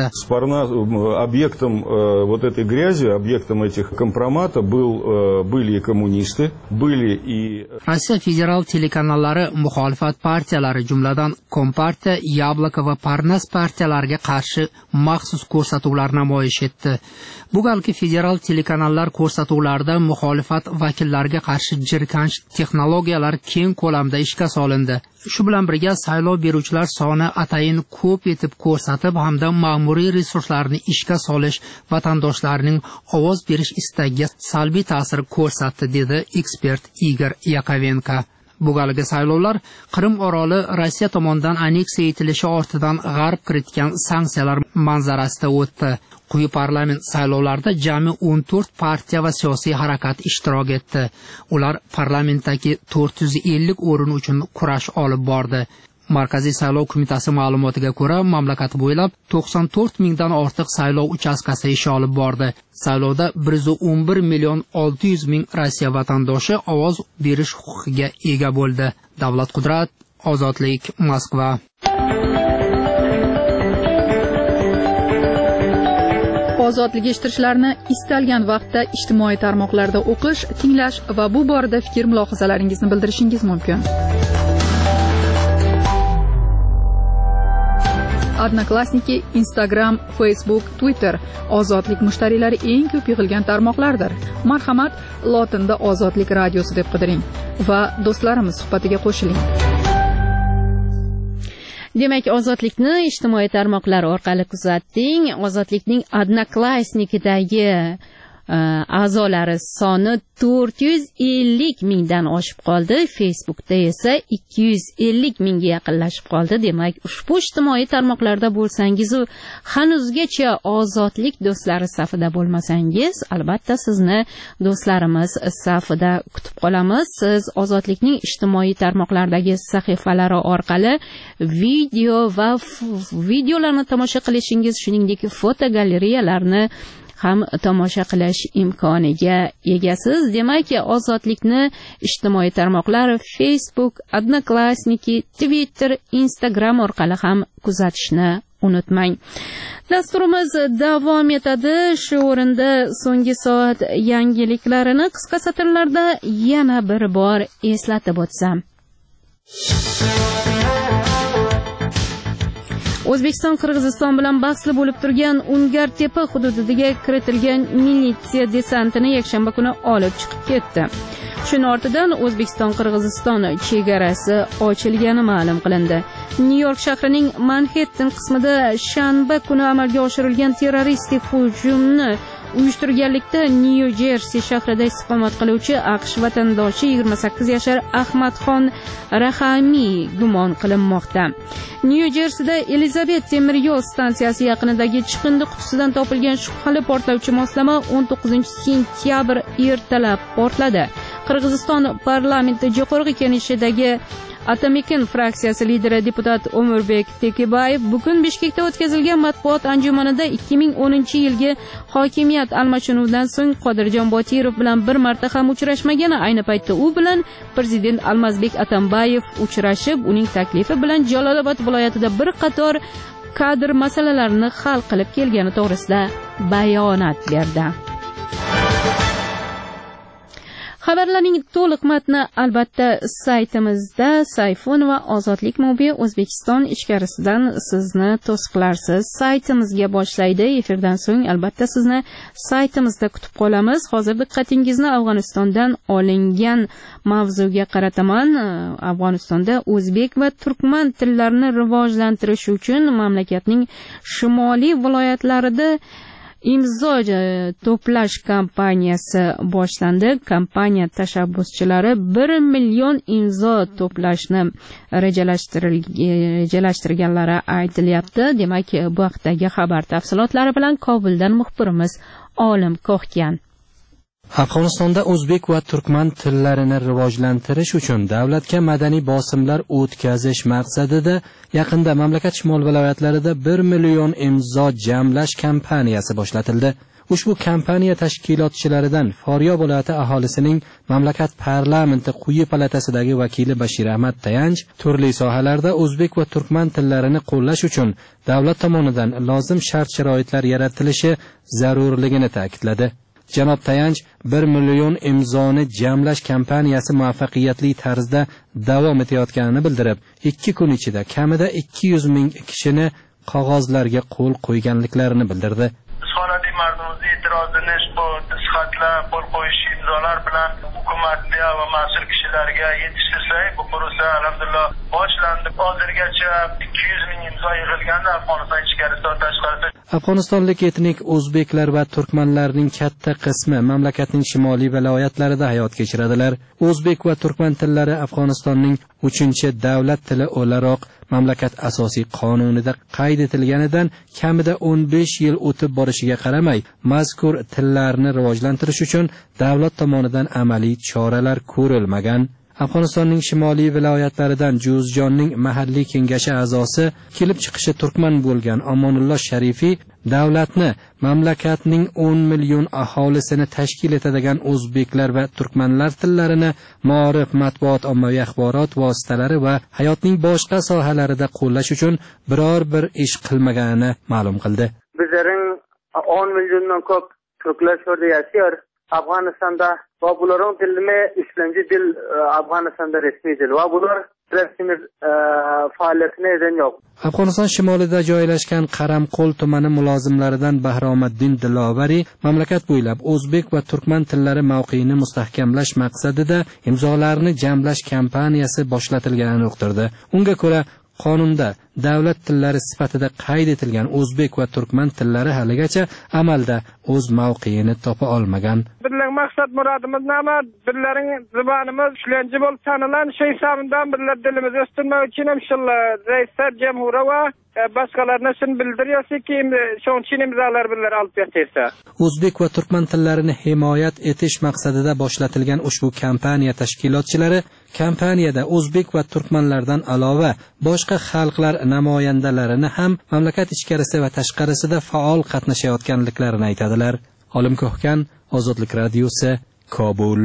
O: Объектом вот этой грязи, объектом этих компромата был были коммунисты, были
H: Rossiya federal telekanallari muxolifat partiyalari, jumladan Kompartiya, Yabloko va Parnas partiyalariga qarshi maxsus ko'rsatuvlar namoyish etdi. Bu galgi federal telekanallar ko'rsatuvlarida muxolifat vakillariga qarshi jirkanch texnologiyalar keng ko'lamda ishga solindi. Shu bilan birga saylov beruvchilar soni atayin ko'p etib ko'rsatib hamda ma'muriy resurslarni ishga solish vatandoshlarning ovoz berish istagiga salbiy ta'sir ko'rsatdi, dedi ekspert Igor Yakovenko. Bu galgi saylovlar Qrim oroli Rossiya tomonidan aneksiya etilishi ortidan g'arb kiritgan sanksiyalar manzarasida o'tdi. Quyi parlament saylovlarida jami o'n to'rt partiya va siyosiy harakat ishtirok etdi. Ular parlamentdagi to'rt yuz ellik o'rin uchun kurash olib bordi. Markaziy saylov qo'mitasi ma'lumotiga ko'ra, mamlakat bo'ylab to'qson to'rt mingdan ortiq saylov uchastkasi ish olib bordi. Saylovda bir yuz o'n bir million olti yuz ming Rossiya vatandoshi ovoz berish huquqiga ega bo'ldi. Davlat Qudrat, Ozodlik, Moskva.
P: Ozodlik eshittirishlarni istalgan vaqtda ijtimoiy tarmoqlarda o'qish, tinglash va bu borada fikr mulohazalaringizni bildirishingiz mumkin. Odnoklassniki, Instagram, Facebook, Twitter Ozodlik mushtariylari eng ko'p yig'ilgan tarmoqlardir. Marhamat, lotinda Ozodlik radiosi deb qidiring va do'stlarimiz suhbatiga qo'shiling.
A: Demak, Ozodlikni ijtimoiy tarmoqlar orqali kuzatding. Ozodlikning Odnoklassnikidagi a'zolari soni to'rt yuz ellik mingdan oshib qoldi. Facebookda esa ikki yuz ellik mingga yaqinlashib qoldi. Demak, ushbu ijtimoiy tarmoqlarda bo'lsangiz, hanuzgacha Ozodlik do'stlari safida bo'lmasangiz, albatta sizni do'stlarimiz safida kutib qolamiz. Siz Ozodlikning ijtimoiy tarmoqlardagi sahifalari orqali video va videolarni tomosha qilishingiz, shuningdek fotogalereyalarni ham tomosha qilish imkoniga egasiz. Demak, Ozodlikni ijtimoiy tarmoqlar Facebook, Odnoklassniki, Twitter, Instagram orqali ham kuzatishni unutmang. Dasturimiz davom etadi. Shu o'rinda so'nggi soat yangiliklarini qisqa satrlarda yana bir bor eslatib o'tsam. O'zbekiston Qirg'iziston bilan bahsli bo'lib turgan Ungartepa hududiga kiritilgan militsiya desantini yakshanba kuni olib chiqib ketdi. Shuning ortidan O'zbekiston Qirg'iziston chegarasi ochilgani ma'lum qilindi. Nyu-York shahrining Manhattan qismida shanba kuni amalga oshirilgan terroristik hujumni uyushtirganlikda Nyu-Jersi shahrida istiqomat qiluvchi AQSh vatandoshi yigirma sakkiz yashar Ahmadxon Rahamiy gumon qilinmoqda. Nyu-Jersida Elizabet temir yo'l stansiyasi yaqinidagi chiqindi qutisidan topilgan shubhali portlovchi moslama o'n to'qqizinchi sentyabr ertalab portladi. Qirg'iziston parlamenti Jo'qorg'i Kengashidagi Atamikin fraksiyasi lideri deputat Umurbek Tekibayev bugun Bishkekda o'tkazilgan matbuot anjumanida ikki ming o'ninchi yilgi hokimiyat almashinuvidan so'ng Qodirjon Botirov bilan bir marta ham uchrashmagani, ayni paytda u bilan prezident Almazbek Atambayev uchrashib, uning taklifi bilan Jalolobod viloyatida bir qator kadr masalalarini hal qilib kelgani to'g'risida bayonot berdi. Xabarlarning to'liq matni albatta saytimizda. Sayfon va Ozodlik mobi O'zbekiston ichkarisidan sizni to'siqlarsiz saytimizga boshlaydi. Efirdan so'ng albatta sizni saytimizda kutib qolamiz. Hozir diqqatingizni Afg'onistondan olingan mavzuga qarataman. Afg'onistonda o'zbek va turkman tillarini rivojlantirish uchun mamlakatning shimoliy viloyatlarida imzo to'plash kampaniyasi boshlandi. Kampaniya tashabbuschilari bir million imzo to'plashni rejalashtirganlari aytilyapti. Demak, bu haqdagi xabar tafsilotlari bilan Kobuldan muxbirimiz Olim Ko'hkan.
Q: Afg'onistonda o'zbek va turkman tillarini rivojlantirish uchun davlatga madaniy bosimlar o'tkazish maqsadida yaqinda mamlakat shimol viloyatlarida bir million imzo jamlash kampaniyasi boshlatildi. Ushbu kampaniya tashkilotchilaridan Faryob viloyati aholisining mamlakat parlamenti quyi palatasidagi vakili Bashir Ahmad Tayanch turli sohalarda o'zbek va turkman tillarini qo'llash uchun davlat tomonidan lozim shart-sharoitlar yaratilishi zarurligini ta'kidladi. Janob Tayanch bir million imzoni jamlash kampaniyasi muvaffaqiyatli tarzda davom etayotganini bildirib, ikki kun ichida kamida ikki yuz ming kishini qog'ozlarga qo'l qo'yganliklarini bildirdi.
R: Sonali mardimizning e'tirozini bu sifatlab qo'l qo'yish imzolar bilan hukumatga va mas'ul kishilarga yetishtirsak, bu prosa alhamdulillah boshlandi. Hozirgacha ikki yuz ming imzo yig'ilganda Afg'oniston ichkarisida tashqarida.
Q: Afg'onistonlik etnik o'zbeklar va turkmanlarning katta qismi mamlakatning shimoliy viloyatlarida hayot kechiradilar. O'zbek va turkman tillari Afg'onistonning uchinchi davlat tili o'laroq mamlakat asosiy qonunida qayd etilganidan kamida o'n besh yil o'tib borishiga qaramay, mazkur tillarni rivojlantirish uchun davlat tomonidan amaliy choralar ko'rilmagan. Afg'onistonning shimoliy viloyatlaridan Juzjonning mahalliy kengashi a'zosi, kelib chiqishi turkman bo'lgan Omonulloh Sharifiy davlatni mamlakatning o'n million aholisini tashkil etadigan o'zbeklar va turkmanlar tillarini ma'rif, matbuot, ommaviy axborot vositalari va hayotning boshqa sohalarida qo'llash uchun biror bir ish qilmaganini ma'lum qildi.
R: Bizning o'n milliondan ko'p turklar shurda yashar. Afg'onistonda va bularning tilimi uchinchi dil Afg'onistonda rasmiy dil va bular rasmiy faoliyatini edan yo'q.
Q: Afg'oniston shimolida joylashgan Qaramqo'l tumani mulozimlaridan Bahromiddin Dilovari mamlakat bo'ylab o'zbek va turkman tillari mavqeini mustahkamlash maqsadida imzolarni jamlash kampaniyasi boshlatilganini uqtirdi. Unga ko'ra, qonunda davlat tillari sifatida qayd etilgan o'zbek va turkman tillari haligacha amalda o'z mavqeini topa olmagan.
R: Bizning maqsad murodimiz nima? Bizlarning zubonimiz shuncha bo'lib tanilan shay hisobidan bizlar dilimizni o'stirmoq uchun inshaalloh raislar jamhuriy va boshqalarni shun bildiryapsizki, shuncha imzolar bizlar olib bersa.
Q: O'zbek va turkman tillarini himoyat etish maqsadida boshlatilgan ushbu kampaniya tashkilotchilari kampaniyada o'zbek va turkmanlardan alova boshqa xalqlar namoyandalarini ham mamlakat ichkarisi va tashqarisida faol qatnashayotganliklarini aytadilar. Olim Ko'hkan, Ozodlik radiosi, Kobul.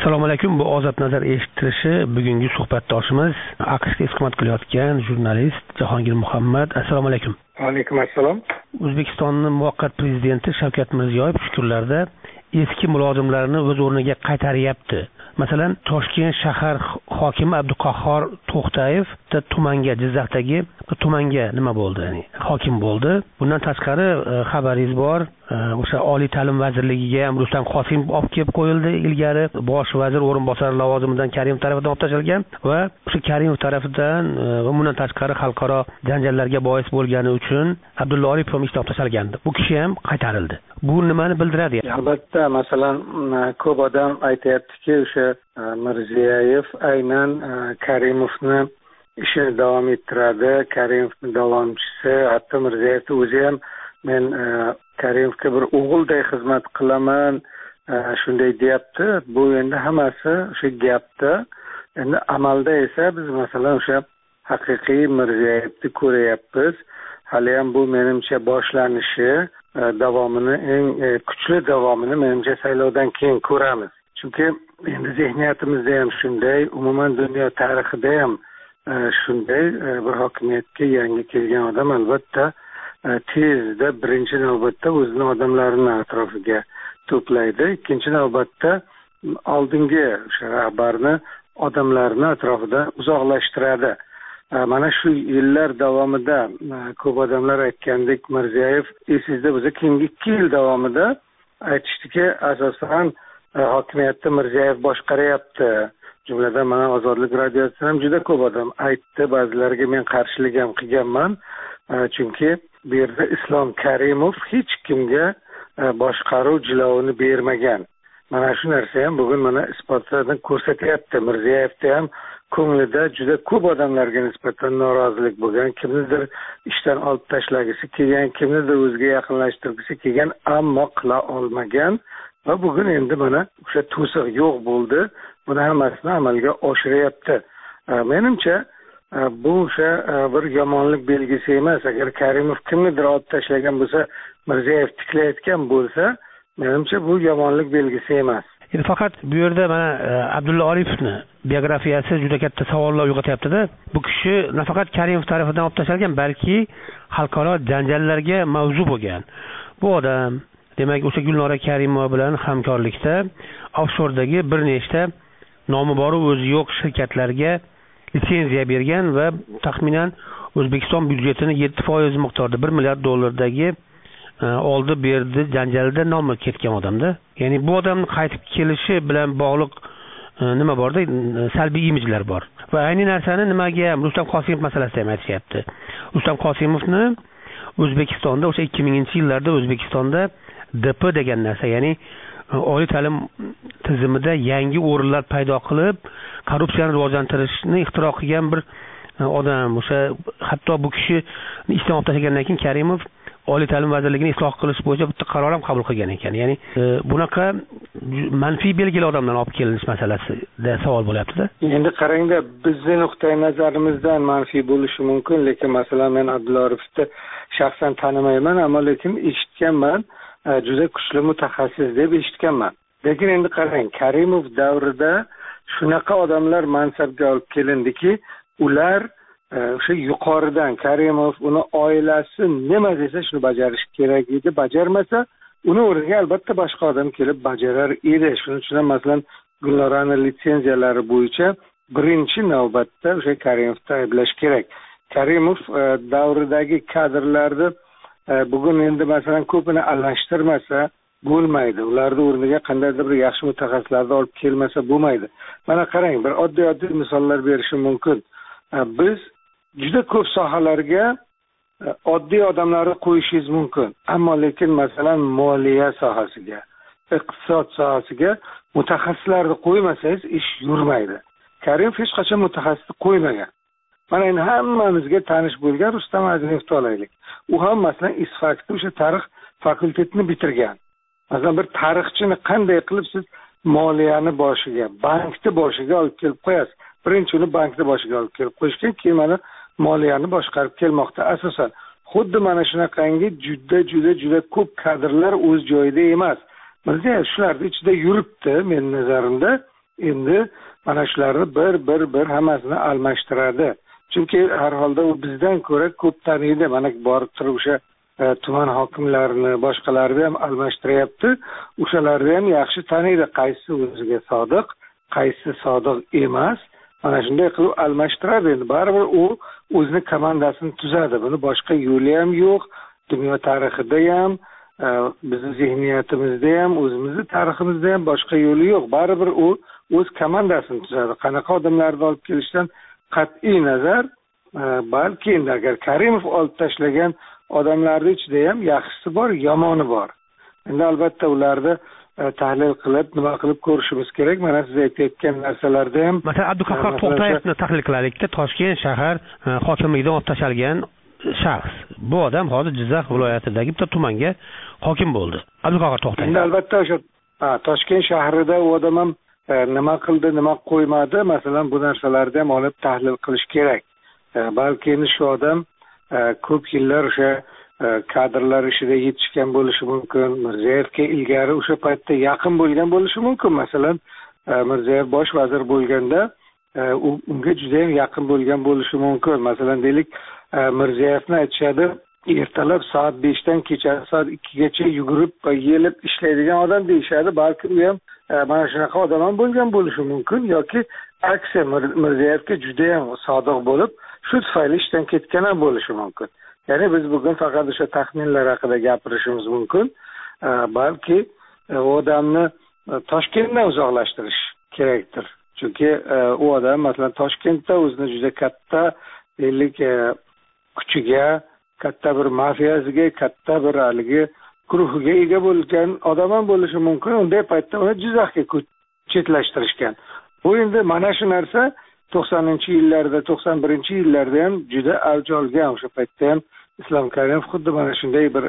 S: Assalomu alaykum. Bu Ozod nazar eshittirishi bugungi suhbatdoshimiz AQShga istiqomat qilayotgan jurnalist Jahongir Muhammad. Assalomu alaykum.
T: Alaykum assalom.
S: O'zbekistonning muvaqqat prezidenti Shavkat Mirziyoyev shu kunlarda eski mulozimlarni o'z o'rniga qaytaryapti. Masalan, Toshkent shahar hokimi Abduqahhor To'xtayev tumanga, Jizzaxdagi tumanga nima bo'ldi? Ya'ni hokim bo'ldi. Bundan tashqari xabaringiz bor, o'sha Oliy ta'lim vazirligiga ham Rustam Qosimov olib kelib qo'yildi. Ilgari bosh vazir o'rinbosari lavozimidan Karimov tomonidan olib tashlgan va o'sha Karimov tomonidan va bundan tashqari xalqaro janjallarga bois bo'lgani uchun Abdulla Oripov ishdan olib tashlangandi. Bu kishi ham qaytarildi. Bu nimani bildiradi?
T: Albatta, masalan, ko'p odam aytayaptiki, o'sha Mirziyoyev aynan Karimovni ishini davom ettiradi. Karimovning davomchisi, hatto Mirziyoyev o'zi ham men Karimovga bir o'g'ilday xizmat qilaman, shunday deyapti. Bu endi hammasi o'sha gapda. Endi amalda esa biz masalan o'sha haqiqiy Mirziyoyevni ko'ryapmiz. Hali ham bu menimcha boshlanishi, davomini eng kuchli davomini menimcha saylovdan keyin ko'ramiz. Chunki endi zehniyatimizda ham shunday, umuman dunyo tarixida ham shunday, bir hokimiyatga yangi kelgan odam albatta tezda birinchi navbatda o'zini odamlarini atrofiga to'playdi, ikkinchi navbatda oldingi o'sha rahbarni odamlarini atrofidan uzoqlashtiradi. Mana shu yillar davomida ko'p odamlar aytgandek, Mirziyoyev esingizda bo'lsa, keyingi ikki yil davomida aytishdiki, asosan hokimiyatni Mirziyoyev boshqaryapti. Jumladan mana Ozodlik radiosidan ham juda ko'p odam aytdi, ba'zilariga men qarshilik ham qilganman. Chunki bu yerda Islom Karimov hech kimga boshqaruv jilovini bermagan. Mana shu narsa ham bugun mana isbotlardan ko'rsatyapti. Mirziyoyevda ham ko'nglida juda ko'p odamlarga nisbatan norozilik bo'lgan, kimnidir ishdan olib tashlagisi kelgan, kimnidir o'ziga yaqinlashtirgisi kelgan, ammo qila olmagan va bugun endi mana o'sha to'siq yo'q bo'ldi. Buni hammasini amalga oshiryapti. Menimcha bu o'sha bir yomonlik belgisi emas. Agar Karimov kimnidir olib tashlagan bo'lsa, Mirziyoyev tiklayotgan bo'lsa, menimcha bu yomonlik belgisi emas.
S: Endi faqat bu yerda mana Abdulla Oripovni biografiyasi juda katta savollar uyg'otyapti-da. Bu kishi nafaqat Karimov tomonidan olib tashlgan, balki xalqaro janjallarga mavzu bo'lgan. Bu odam, demak, o'sha Gulnora Karimova bilan hamkorlikda offshordagi bir nechta nomi bor o'zi yo'q shirkatlarga litsenziya bergan va taxminan O'zbekiston byudjetini yetti foiz miqdorda bir milliard dollardagi oldi berdi janjalda nomi ketgan odamda. Ya'ni bu odamning qaytib kelishi bilan bog'liq nima borda, salbiy imijlar bor. Va ayni narsani nimaga Rustam Qosimov masalasida ham aytishyapti. Rustam Qosimovni O'zbekistonda o'sha ikki minginchi yillarda O'zbekistonda D P degan narsa, ya'ni oliy ta'lim tizimida yangi o'rinlar paydo qilib, korrupsiyani rivojlantirishni ixtiro qilgan bir odam. O'sha hatto bu kishi ishdan olib tashlagandan keyin Karimov Oliy ta'lim vazirligini isloh qilish bo'yicha bitta qaror ham qabul qilgan ekan. Ya'ni bunaqa manfiy belgili odamlarni olib kelinish masalasida savol bo'lyapti-da.
T: Endi qarangda, bizning nuqtai nazarimizdan manfiy bo'lishi mumkin, lekin masalan men Abdulla Oripovni shaxsan tanimayman, ammo lekin eshitganman, juda kuchli mutaxassis deb eshitganman. Lekin endi qarang, Karimov davrida shunaqa odamlar mansabga olib kelindiki, ular o'sha yuqoridan Karimov uni oilasi nima desa shuni bajarish kerak edi, bajarmasa uni o'rniga albatta boshqa odam kelib bajarar edi. Shuning uchun ham masalan Gulnoraning litsenziyalari bo'yicha birinchi navbatda o'sha Karimovni ayblash kerak. Karimov davridagi kadrlarni bugun endi masalan ko'pini almashtirmasa bo'lmaydi. Ularning o'rniga qandaydir bir yaxshi mutaxassislarni olib kelmasa bo'lmaydi. Mana qarang, bir oddiy-oddiy misollar berishim mumkin. Biz juda ko'p sohalarga oddiy odamlarni qo'yishingiz mumkin, ammo lekin masalan moliya sohasiga, iqtisod sohasiga mutaxassislarni qo'ymasangiz ish yurmaydi. Karimov hech qachon mutaxassisni qo'ymagan. Mana endi hammamizga tanish bo'lgan Rustam Azimovni olaylik. U ham masalan Isfakda o'sha tarix fakultetini bitirgan. Masalan bir tarixchini qanday qilib siz moliyani boshiga, bankni boshiga olib kelib qo'yasiz? Birinchi uni bankni boshiga olib kelib qo'yishgan, keyin mana moliyani boshqarib kelmoqda. Asosan xuddi mana shunaqangi juda juda juda ko'p kadrlar o'z joyida emas. Mirziyoyev shularning ichida yuribdi men nazarimda. endi mana shularni bir bir bir hammasini almashtiradi. Chunki har holda u bizdan ko'ra ko'p taniydi. Mana borib turib o'sha tuman hokimlarini, boshqalarni ham almashtiryapti. O'shalarni ham yaxshi taniydi, qaysi o'ziga sodiq, qaysi sodiq emas. Mana shunday qilib almashtiradi. Endi baribir u o'zining komandasini tuzadi. Buni boshqa yo'li ham yo'q. Dunyo tarixida ham, bizning zehniyatimizda ham, o'zimizning tariximizda ham boshqa yo'li yo'q. Baribir u o'z komandasini tuzadi. Qanaqa odamlarni olib kelishdan qat'iy nazar, balki endi agar Karimov olib tashlagan odamlarning ichida ham yaxshisi bor, yomoni bor. Endi albatta ularni tahlil qilib, nima qilib ko'rishimiz kerak. Mana siz aytayotgan narsalarda ham,
S: masalan, Abduqahhor To'xtayevni tahlil qilaylikda. Toshkent shahar hokimligidan olib tashalgan shaxs. Bu odam hozir Jizzax viloyatidagi bitta tumanga hokim bo'ldi. Abduqahhor To'xtayev.
T: Endi albatta o'sha Toshkent shahrida u odam ham nima qildi, nima qo'ymadi, masalan, bu narsalarni ham olib tahlil qilish kerak. Balki endi shu odam ko'p yillar o'sha kadrlar ishida yetishgan bo'lishi mumkin. Mirzayevga ilgari o'sha paytda yaqin bo'lgan bo'lishi mumkin. Masalan, Mirzayev bosh vazir bo'lganda unga juda ham yaqin bo'lgan bo'lishi mumkin. Masalan, deylik, Mirzayevni aytishadi, ertalab soat beshdan kechasi soat ikkigacha yugurib va yelib ishlaydigan odam deyishadi. Balki u ham mana shunaqa odam ham bo'lgan bo'lishi mumkin, yoki aksi Mirzayevga juda ham sodiq bo'lib, shu tufayli ishdan ketgan ham bo'lishi mumkin. Ya'ni biz bugun faqat o'sha taxminlar haqida gapirishimiz mumkin. Balki u odamni Toshkentdan uzoqlashtirish kerakdir. Chunki u odam masalan Toshkentda o'zini juda katta, deylik, kuchiga, katta bir mafiyasiga, katta bir haligi guruhiga ega bo'lgan odam ham bo'lishi mumkin. Unday paytda uni Jizzaxga chetlashtirishgan. Bu endi mana shu narsa to'qsoninchi yillarda, to'qson birinchi yillarda ham juda avj olgan. O'sha paytda ham Islom Karimov xuddi mana shunday bir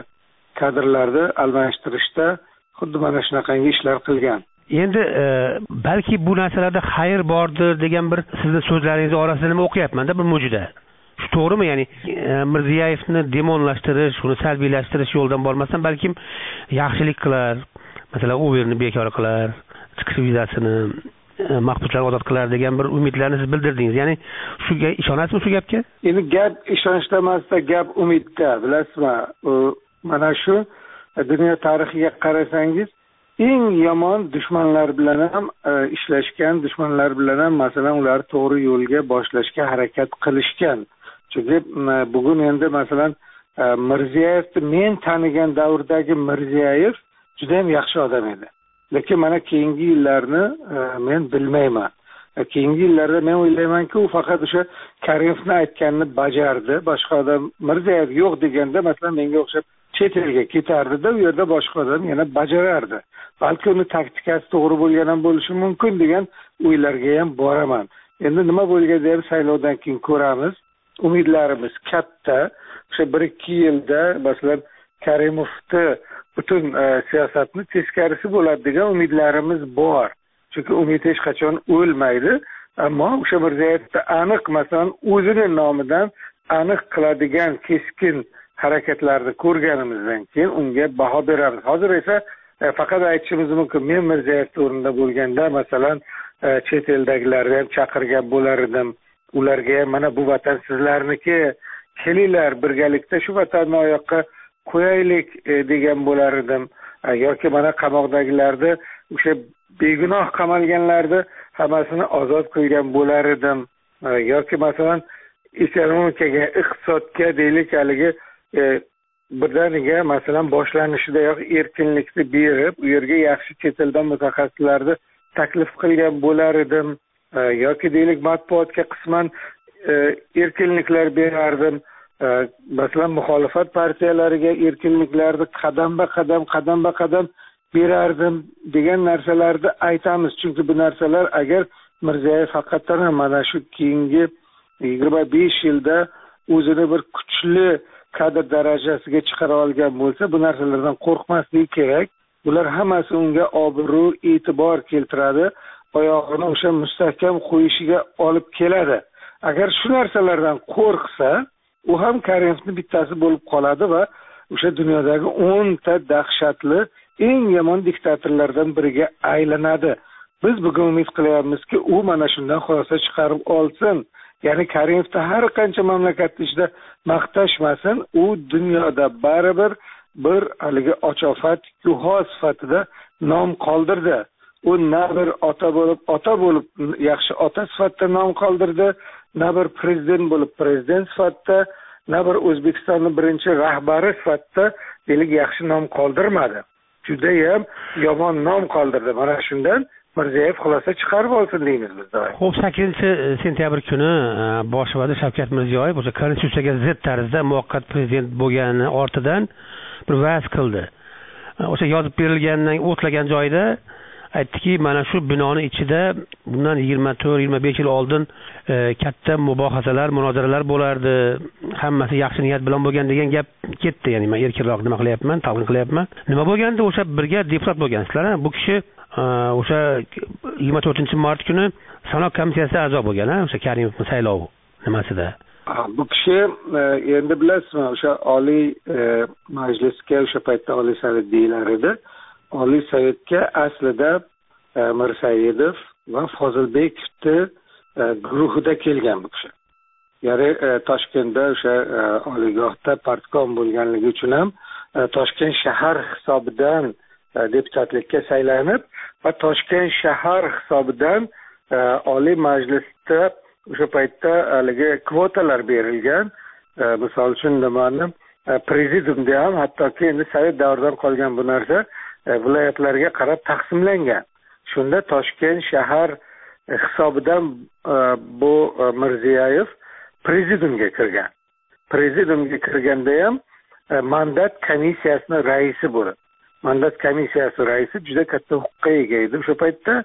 T: kadrlarni almashtirishda xuddi mana shunaqangi ishlar qilgan.
S: Endi balki bu narsalarda xayr bordir degan bir sizni so'zlaringiz orasida nima o'qiyapman-da, bir mo'jiza. Shu to'g'rimi? Ya'ni Mirzayevni demonlashtirish, uni salbiylashtirish yo'ldan bormasdan balkim yaxshilik qilar. Masalan, Uberni bekor qilar, chiqish vizasini mahbuslarni ozod qilar degan bir umidlarni siz bildirdingiz. Ya'ni shunga ishonasizmi, shu gapga?
T: Endi gap ishonchda emasda, gap umidda, bilasizmi? Mana shu dunyo tarixiga qarasangiz, eng yomon dushmanlar bilan ham ishlashgan, dushmanlar bilan ham masalan ular to'g'ri yo'lga boshlashga harakat qilishgan. Chunki bugun endi masalan Mirzayevni men tanigan davrdagi Mirzayev juda ham yaxshi odam edi. Lekin mana keyingi yillarni men bilmayman. Keyingi yillarda men o'ylaymanki, u faqat o'sha Karimovni aytganini bajardi. Boshqa odam Mirzayev yo'q deganda masalan menga o'xshab chet elga ketardi-da, u yerda boshqa odam yana bajarardi. Balki uni taktikasi to'g'ri bo'lgan ham bo'lishi mumkin degan o'ylarga ham boraman. Endi nima bo'lganda ham saylovdan keyin ko'ramiz. Umidlarimiz katta. O'sha bir ikki yilda masalan Karimovni butun siyosatni teskarisi bo'ladi degan umidlarimiz bor. Chunki umid hech qachon o'lmaydi. Ammo o'sha Mirzayevni aniq masalan o'zining nomidan aniq qiladigan keskin harakatlarni ko'rganimizdan keyin unga baho beramiz. Hozir esa faqat aytishimiz mumkin, men Mirzayev o'rnida bo'lganda masalan chet eldagilarni ham chaqirgan bo'lar edim. Ularga mana bu vatan sizlarniki, kelinglar birgalikda shu vatanni oyoqqa qo'yaylik degan bo'lar edim. Yoki mana qamoqdagilarni, o'sha begunoh qamalganlarni hammasini ozod qilgan bo'lar edim. Yoki masalan ekonomikaga, iqtisodga, deylik, haligi birdaniga masalan boshlanishidayoq erkinlikni berib, u yerga yaxshi chet eldan mutaxassislarni taklif qilgan bo'lar edim. Yoki deylik matbuotga qisman erkinliklar berardim. Masalan muxolifat partiyalariga erkinliklarni qadamba qadam qadamba qadam berardim degan narsalarni aytamiz. Chunki bu narsalar agar Mirzayev haqiqatan mana shu keyingi yigirma besh yilda o'zini bir kuchli kadr darajasiga chiqara olgan bo'lsa, bu narsalardan qo'rqmasligi kerak. Bular hammasi unga obro', e'tibor keltiradi, oyog'ini o'sha mustahkam qo'yishiga olib keladi. Agar shu narsalardan qo'rqsa, u ham Karimovni bittasi bo'lib qoladi va o'sha dunyodagi o'nta dahshatli eng yomon diktatorlardan biriga aylanadi. biz bugun umid qilyapmizki u mana shundan xulosa chiqarib olsin. Ya'ni Karimovni har qancha mamlakat ichida maqtashmasin, u dunyoda baribir bir haligi ochofat guho sifatida nom qoldirdi. U na bir ota bo'lib ota bo'lib yaxshi ota sifatida nom qoldirdi, na bir prezident bo'lib prezident sifatida, na bir O'zbekistonning birinchi rahbari sifatida delik yaxshi nom qoldirmadi. Juda ham yomon nom qoldirdi. Mana shundan Mirziyoyev xulosa chiqarib olsin deymiz biz doim.
S: Xo'p, sakkizinchi sentyabr kuni bosh vazir Shavkat Mirziyoyev o'sha konstitutsiyaga zid tarzda muvaqqat prezident bo'lgani ortidan bir va'z qildi. O'sha yozib berilgandan o'tlagan joyda aytdiki, mana shu binoni ichida bundan yigirma to'rt yigirma besh yil oldin katta mubohasalar, munozaralar bo'lardi. Hammasi yaxshi niyat bilan bo'lgan degan gap ketdi. Ya'ni men erkinroq nima qilyapman, talqin qilyapman. Nima bo'lganda o'sha birga deputat bo'lgansizlar. Bu kishi o'sha yigirma to'rtinchi mart kuni sanov komissiyasi a'zo bo'lgan, o'sha Karimovning saylovi nimasida.
T: Bu kishi endi bilasizmi, o'sha Oliy Majlisga o'sha paytda Oliy Sovet deyilar edi. Oliy Sovetga aslida Mirsaidov va Fozilbekovni guruhida kelgan bu kishi. Ya'ni Toshkentda o'sha oliygohda partkom bo'lganligi uchun ham Toshkent shahar hisobidan deputatlikka saylanib va Toshkent shahar hisobidan Oliy Majlisda o'sha paytda haligi kvotalar berilgan. Misol uchun nimani prezidiumda ham hattoki endi Sovet davridan qolgan bu narsa viloyatlarga qarab taqsimlangan. Shunda Toshkent shahar hisobidan bu Mirziyoyev prezidiumga kirgan. Prezidiumga kirganda ham mandat komissiyasining raisi bo'ldi. Mandat komissiyasi raisi juda katta huquqqa ega edi. O'sha paytda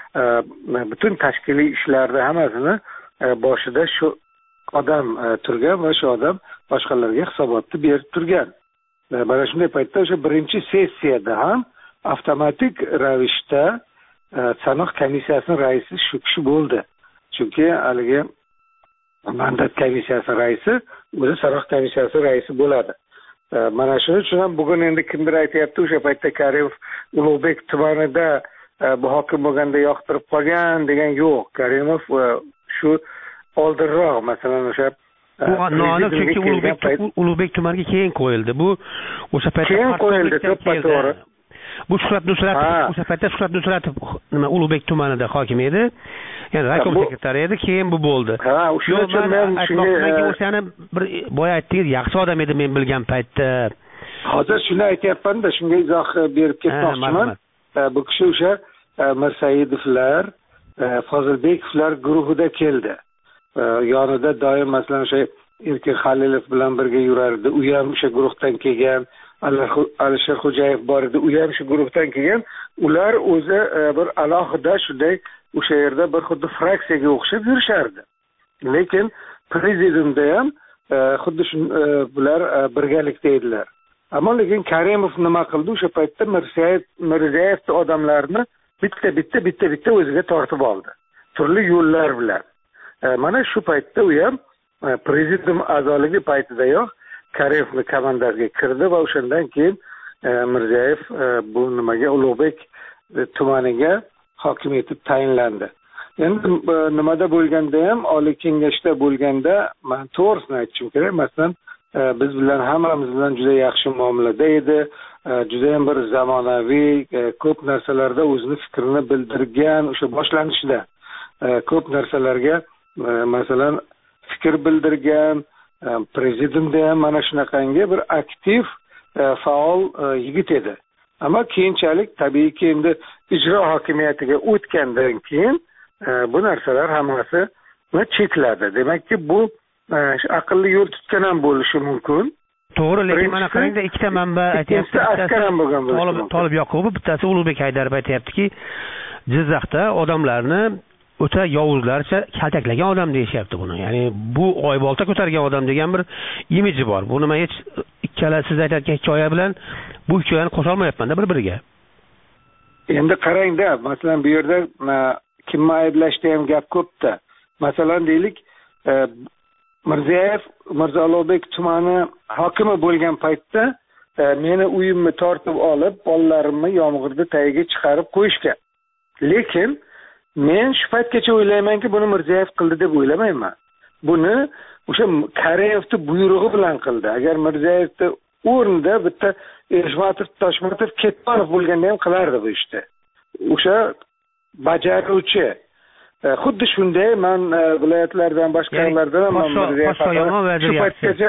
T: butun tashkiliy ishlarda hammasini boshida shu odam turgan va shu odam boshqalarga hisobotni berib turgan. Mana shunday paytda o'sha birinchi sessiyada ham avtomatik ravishda sanov komissiyasining raisi shu kishi bo'ldi. Chunki haligi mandat komissiyasi raisi o'zi sanov komissiyasi raisi bo'ladi. Mana shuning uchun ham bugun endi kimdir aytayapti, o'sha paytda Karimov Ulug'bek tumanida bu hokim bo'lganda yoqtirib qolgan degan yo'q. Karimov shu oldinroq, masalan, o'sha
S: bu noaniq, chunki Ulug'bek Ulug'bek tumaniga keyin qo'yildi. Bu o'sha paytda
T: keyin qo'yildi, to'g'ri.
S: Bu Shuhrat Nusratov, o'sha paytda Shuhrat Nusratov nima Ulug'bek tumanida hokim edi. Ya'ni raykom sekretari edi, keyin bu bo'ldi.
T: Ha, o'sha uchun men
S: shunga o'shani bir boya aytdingiz, yaxshi odam edi men bilgan paytda.
T: Hozir shuni aytayapman-da, shunga izoh berib ketmoqchiman. Bu kishi o'sha Mirsaidovlar, Fozilbekovlar guruhida keldi. Yonida doim masalan o'sha Erkin Halilov bilan birga yurardi. U ham o'sha guruhdan kelgan. Alisher Xo'jayev bor edi, u ham shu guruhdan kelgan. Ular o'zi bir alohida shunday o'sha yerda bir xuddi fraksiyaga o'xshab yurishardi. Lekin prezidiumda ham xuddi shu bular birgalikda edilar. Ammo lekin Karimov nima qildi? O'sha paytda Mirziyoyev Mirziyoyevni odamlarni bitta bitta bitta bitta o'ziga tortib oldi. Turli yo'llar bilan. Mana shu paytda u ham prezidium a'zoligi paytidayoq Karimovni komandasiga kirdi va o'shandan keyin Mirziyoyev bu nimaga Ulug'bek tumaniga hokim etib tayinlandi. Endi nimada bo'lganda ham Oliy Kengashda bo'lganda men to'g'risini aytishim kerak. Masalan, biz bilan hammamiz bilan juda yaxshi muomalada edi. Juda ham bir zamonaviy, ko'p narsalarda o'zini fikrini bildirgan, o'sha boshlanishida ko'p narsalarga masalan fikr bildirgan, prezidiumda ham mana shunaqangi bir aktiv, faol yigit edi. Ammo keyinchalik tabiiyki endi ijro hokimiyatiga o'tgandan keyin bu narsalar hammasi chekladi. Demakki bu aqlli yo'l tutgan ham bo'lishi mumkin.
S: To'g'ri, lekin mana qarangda ikkita manba aytyapti.
T: Askar ham bo'lgan
S: bo'ladi. Tolib Yoqubov, bittasi Ulug'bek Haydarov aytyaptiki, Jizzaxda odamlarni o'ta yovuzlarcha kaltaklagan odam deyishyapti buni. Ya'ni bu oybolta ko'targan odam degan bir imiji bor. Bu nima hech ikkala siz aytayotgan hikoya bilan bu hikoyani qo'sha olmayapman-da bir-biriga.
T: Endi qarangda, masalan bu yerda kimni ayblashda ham gap ko'pda. Masalan deylik, Mirziyoyev Mirzo Ulug'bek tumani hokimi bo'lgan paytda meni uyimni tortib olib, bolalarimni yomg'irda tagiga chiqarib qo'yishgan. Lekin men shu paytgacha o'ylaymanki, buni Mirziyoyev qildi deb o'ylamayman. Buni o'sha Kariyevning buyrug'i bilan qildi. Agar Mirziyoyevning o'rnida bitta Eshmatov, Toshmatov, Ketmonov bo'lganda ham qilardi bu ishni. O'sha bajaruvchi. Xuddi shunday men viloyatlardan boshqalardan ham shu paytgacha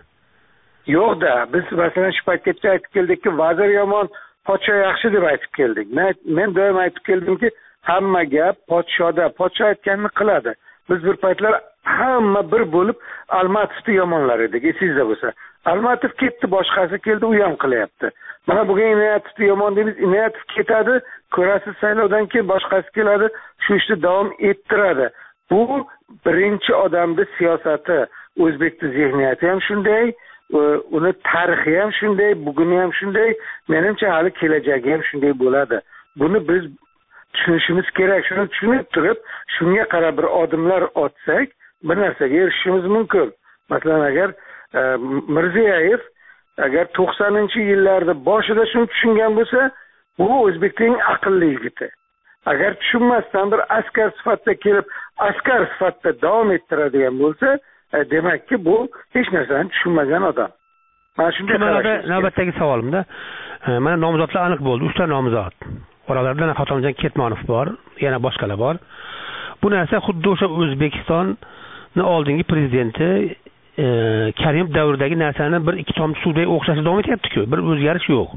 T: yo'qda, biz masalan shu paytgacha aytib keldikki, vazir yomon, podsho yaxshi deb aytib keldik. Men doim aytib keldimki, hamma gap podshoda, podsho aytganini qiladi. Biz bir paytlar hamma bir bo'lib Almatovni yomonlar edik, esingizda bo'lsa. Almatov ketdi, boshqasi keldi, u ham qilyapti. Mana bugun Inoyatovni yomon deymiz, Inoyatov ketadi, ko'rasiz saylovdan keyin boshqasi keladi, shu ishni davom ettiradi. Bu birinchi odamning siyosati, o'zbekning zehniyati ham shunday, uni tarixi ham shunday, buguni ham shunday, menimcha hali kelajagi ham shunday bo'ladi. Buni biz tushunishimiz kerak. Shuni tushunib turib, shunga qarab bir odimlar otsak, bir narsaga erishishimiz mumkin. Masalan, agar e, Mirziyoyev agar to'qsoninchi yillarda boshida shuni tushungan bo'lsa, bu O'zbekning aqlli yigiti. Agar tushunmasdan bir askar sifatida kelib, askar sifatida davom ettiradigan bo'lsa, e, demakki bu hech narsani tushunmagan odam. Mana shunday qarashim.
S: Navbatdagi savolimda, e, mana nomzodlar aniq bo'ldi, uchta nomzod. Oralarida Xotamjon Ketmonov bor, yana boshqalar bor. Bu narsa xuddi o'sha O'zbekistonning oldingi prezidenti e, Karimov davridagi narsani bir ikki tomchi suvday o'xshashda davom etyapti-ku. Bir o'zgarish yo'q.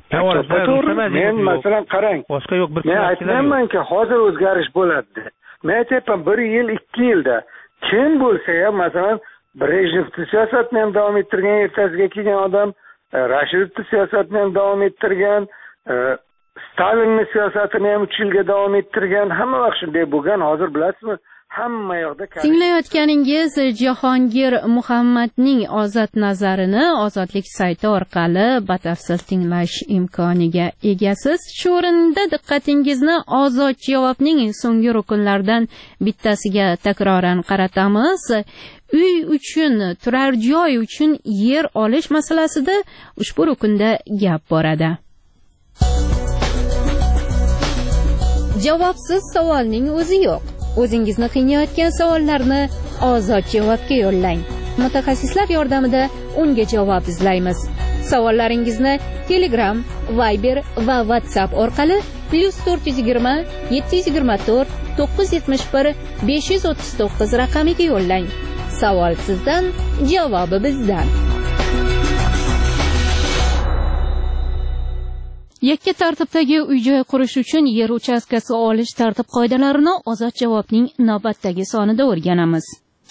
T: Men masalan qarang.
S: Boshqa yo'q, bir
T: men aytmaymanki, hozir o'zgarish bo'ladi. Men aytyapman, bir yil, ikki yilda kim bo'lsa ham, masalan, Brejnevning siyosatini ham davom ettirgan, ertasiga kelgan odam, Rashidovning siyosatini ham davom ettirgan, e, Stalinning siyosatini ham uch yilga davom ettirgan, hamma vaqt shunday bo'lgan. Hozir bilasizmi, hamma yoqda
A: tinglayotganingiz Jahongir Muhammadning ozod nazarini Ozodlik sayti orqali batafsil tinglash imkoniga egasiz. Shu o'rinda diqqatingizni Ozod javobning so'nggi rukunlaridan bittasiga takroran qaratamiz. Uy uchun, turar joy uchun yer olish masalasida ushbu rukunda gap boradi. Javobsiz savolning o'zi yo'q. O'zingizni qiynayotgan savollarni Ozod javobga yo'llang. Mutaxassislar yordamida unga javob izlaymiz. Savollaringizni Telegram, Viber va WhatsApp orqali plus to'rt yuz yigirma yetti yuz yigirma to'rt to'qqiz yuz yetmish bir besh yuz o'ttiz to'qqiz raqamiga yo'llang. Savol sizdan, javobi bizdan. Yakka tartibdagi uy-joy qurish uchun yer uchastkasi olish tartib-qoidalarini Ozod javobning navbatdagi sonida o'rganamiz.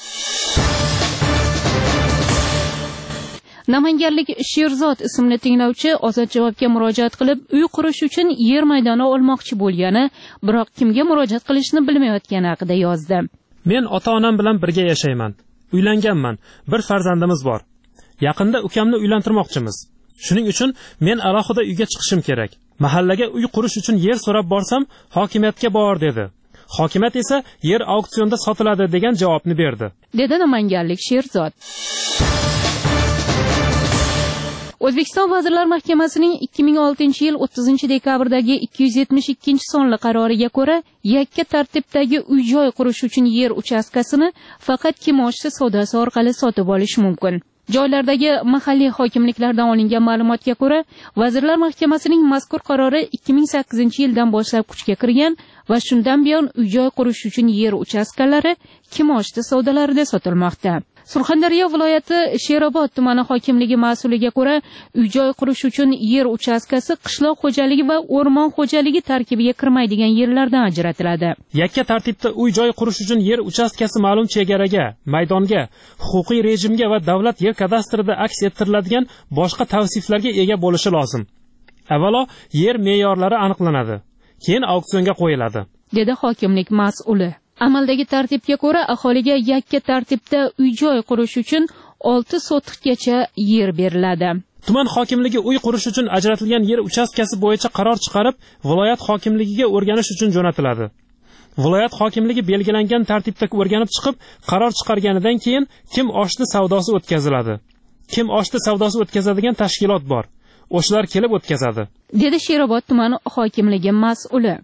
A: Namanganlik Sherzod ismli tinglovchi Ozod javobga murojaat qilib, uy qurish uchun yer maydoni olmoqchi bo'lgani, biroq kimga murojaat qilishni bilmayotgani haqida yozdi.
C: Men ota-onam bilan birga yashayman. Uylanganman. Bir farzandimiz bor. Yaqinda ukamni uylantirmoqchimiz. Shuning uchun men alohida uyga chiqishim kerak. Mahallaga uy qurish uchun yer so'rab borsam, hokimiyatga bor dedi. Hokimiyat esa yer auksionda sotiladi degan javobni berdi.
A: Dedi namanganlik Sherzod. O'zbekiston Vazirlar Mahkamasining ikki ming oltinchi yil o'ttizinchi dekabrdagi ikki yuz yetmish ikkinchi sonli qaroriga ko'ra, yakka tartibdagi uy-joy qurish uchun yer uchastkasini faqat kimoshdi savdosi orqali sotib olish mumkin. Joylardagi mahalliy hokimliklardan olingan ma'lumotga ko'ra, Vazirlar Mahkamasining mazkur qarori ikki ming sakkizinchi yildan boshlab kuchga kirgan va shundan buyon uy-joy qurish uchun yer uchastkalari kimoshdi savdolarida sotilmoqda. Surxondaryo viloyati Sherobod tumani hokimligi mas'uliga ko'ra, uy-joy qurish uchun yer uchastkasi qishloq xo'jaligi va o'rmon xo'jaligi tarkibiga kirmaydigan yerlardan ajratiladi.
C: Yakka tartibda uy-joy qurish uchun yer uchastkasi ma'lum chegaraga, maydonga, huquqiy rejimga va davlat yer kadastrida aks ettiriladigan boshqa tavsiflarga ega bo'lishi lozim. Avvalo, yer me'yorlari aniqlanadi, keyin auksionga qo'yiladi,
A: dedi hokimlik mas'uli. Amaldagi tartibga ko'ra, aholiga yakka tartibda uy-joy qurish uchun olti sotixgacha yer beriladi.
C: Tuman hokimligi uy qurish uchun ajratilgan yer uchastkasi bo'yicha qaror chiqarib, viloyat hokimligiga o'rganish uchun jo'natiladi. Viloyat hokimligi belgilangan tartibda o'rganib chiqib, qaror chiqarganidan keyin kim oshdi savdosi o'tkaziladi. Kim oshdi savdosi o'tkazadigan tashkilot bor. O'shalar kelib o'tkazadi,
A: dedi Sherobod tumani hokimligi mas'uli.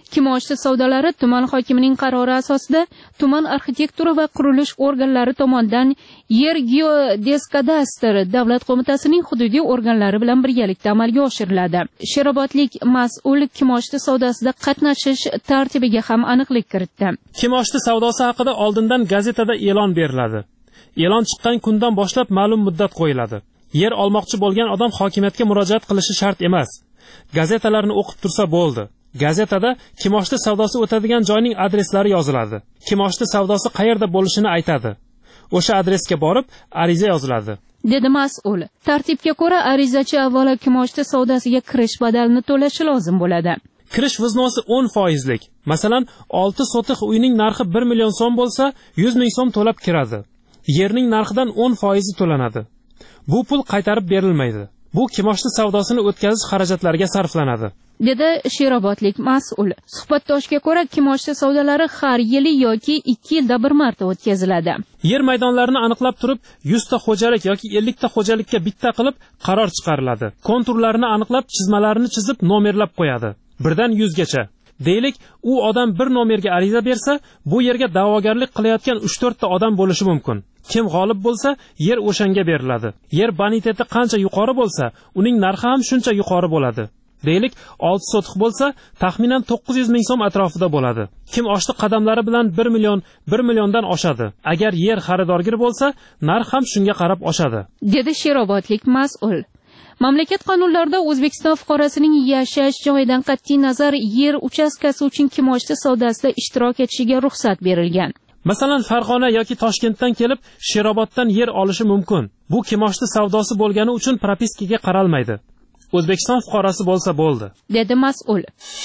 A: Kimoshdi savdolari tuman hokimining qarori asosida tuman arxitektura va qurilish organlari tomonidan Yer geodeskadastr davlat qo'mitasining hududiy organlari bilan birgalikda amalga oshiriladi. Sherobodlik mas'ul kimoshdi savdosida qatnashish tartibiga ham aniqlik kiritdi.
C: Kimoshdi savdosi haqida oldindan gazetada e'lon beriladi. E'lon chiqqan kundan boshlab ma'lum muddat qo'yiladi. Yer olmoqchi bo'lgan odam hokimiyatga murojaat qilishi shart emas. Gazetalarni o'qib tursa bo'ldi. Gazetada kimoshdi savdosi o'tadigan joyning adreslari yoziladi. Kimoshdi savdosi qayerda bo'lishini aytadi. O'sha adresga borib ariza yoziladi,
A: dedi mas'ul. Tartibga ko'ra arizachi avvalo kimoshdi savdosiga kirish badalini to'lashi lozim bo'ladi.
C: Kirish vaznosi o'n foizlik. Masalan, olti sotix uyning narxi bir million so'm bo'lsa, yuz ming so'm to'lab kiradi. Yerning narxidan o'n foizi to'lanadi. Bu pul qaytarib berilmaydi. Bu kimoshdi savdosini o'tkazish xarajatlariga sarflanadi,
A: dedi Sherobodlik mas'ul. Suhbatdoshga ko'ra, kimoshdi savdolari har yili yoki ikki yilda bir marta o'tkaziladi.
C: Yer maydonlarini aniqlab turib, yuz ta xo'jalik yoki ellik ta xo'jalikka bitta qilib qaror chiqariladi. Konturlarini aniqlab, chizmalarini chizib, nomerlab qo'yadi. Birdan yuzgacha. Deylik, u odam bir nomerga ariza bersa, bu yerga da'vogarlik qilayotgan uch to'rt ta odam bo'lishi mumkin. Kim g'olib bo'lsa, yer o'shanga beriladi. Yer boniteti qancha yuqori bo'lsa, uning narxi ham shuncha yuqori bo'ladi. Deylik, olti sotix bo'lsa, taxminan to'qqiz yuz ming so'm atrofida bo'ladi. Kim oshdi qadamlari bilan bir million, bir milliondan oshadi. Agar yer xaridorgir bo'lsa, narx ham shunga qarab oshadi,
A: dedi Sherobodlik mas'ul. Mamlakat qonunlarida O'zbekiston fuqarosining yashash joyidan qat'iy nazar yer uchastkasi uchun kimoshdi savdosida ishtirok etishiga ruxsat berilgan.
C: Masalan, Farg'ona yoki Toshkentdan kelib, Sheroboddan yer olishi mumkin. Bu kimoshdi savdosi bo'lgani uchun propiskaga qaralmaydi. O'zbekiston fuqarosi bo'lsa bo'ldi,
A: dedi mas'ul.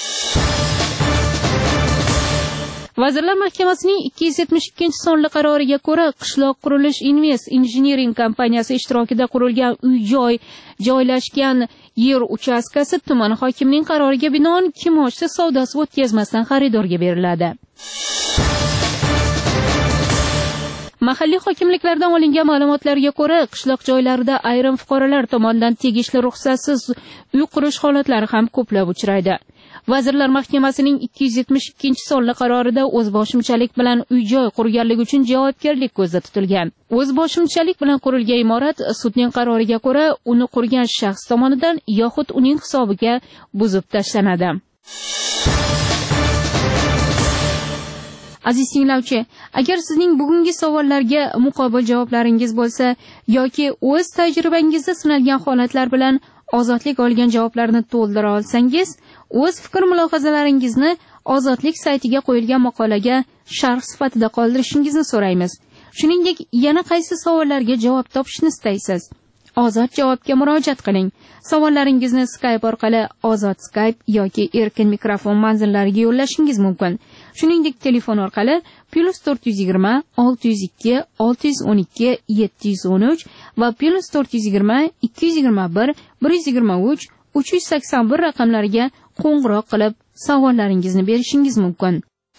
A: Vazirlar Mahkamasining ikki yuz yetmish ikkinchi sonli qaroriga ko'ra, Qishloq qurilish Invest Engineering kompaniyasi ishtirokida qurilgan uy-joy joylashgan yer uchastkasi tuman hokimining qaroriga binoan kimoshdi savdosi o'tkazmasdan xaridorga beriladi. Mahalliy hokimliklardan olingan ma'lumotlarga ko'ra, qishloq joylarida ayrim fuqarolar tomonidan tegishli ruxsatsiz uy qurish holatlari ham ko'plab uchraydi. Vazirlar Mahkamasining ikki yuz yetmish ikkinchi sonli qarorida o'zboshimchalik bilan uy-joy qurganligi uchun javobgarlik ko'zda tutilgan. O'zboshimchalik bilan qurilgan imorat sudning qaroriga ko'ra uni qurgan shaxs tomonidan yoxud uning hisobiga buzib tashlanadi. Aziz tinglovchi, agar sizning bugungi savollarga muqobil javoblaringiz bo'lsa yoki o'z tajribangizda sinalgan holatlar bilan ozodlik olgan javoblarni to'ldira olsangiz, o'z fikr-mulohazalaringizni Ozodlik saytiga qo'yilgan maqolaga sharh sifatida qoldirishingizni so'raymiz. Shuningdek, yana qaysi savollarga javob topishni istaysiz? Ozod javobga murojaat qiling. Savollaringizni Skype orqali Ozod Skype yoki erkin mikrofon manzillariga yo'llashingiz mumkin. Shuningdek, telefon orqali plus to'rt yuz yigirma olti yuz ikki olti yuz o'n ikki yetti yuz o'n uch va plus to'rt yuz yigirma ikki yuz yigirma bir bir yuz yigirma uch uch yuz sakson bir raqamlariga qo'ng'iroq qilib savollaringizni berishingiz mumkin.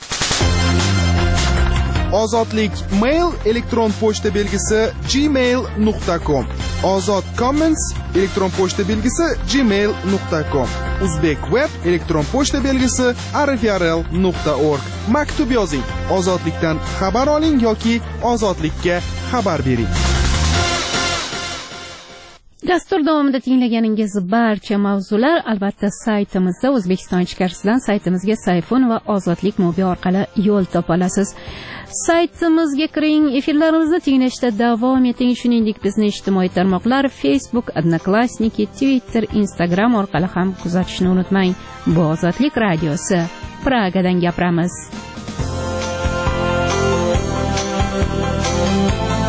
U: Ozodlik mail elektron pochta belgisi gmail nuqta com. Ozod Comments elektron pochta belgisi gmail nuqta com. Uzbek web elektron pochta belgisi arifrl nuqta org. Maktub yozing. Ozodlikdan xabar oling yoki ozodlikka xabar bering.
A: Dastur davomida tinglaganingiz barcha mavzular albatta saytimizda O'zbekiston ichkarisidan saytimizga Sayfon va Ozodlik mobi orqali yo'l topa olasiz. Saytimizga kiring, efirlarimizni tinglashda davom eting. Shuningdek, bizni ijtimoiy tarmoqlar Facebook, Odnoklassniki, Twitter, Instagram orqali ham kuzatishni unutmang. Bu Ozodlik radiosi. Pragadan gapiramiz.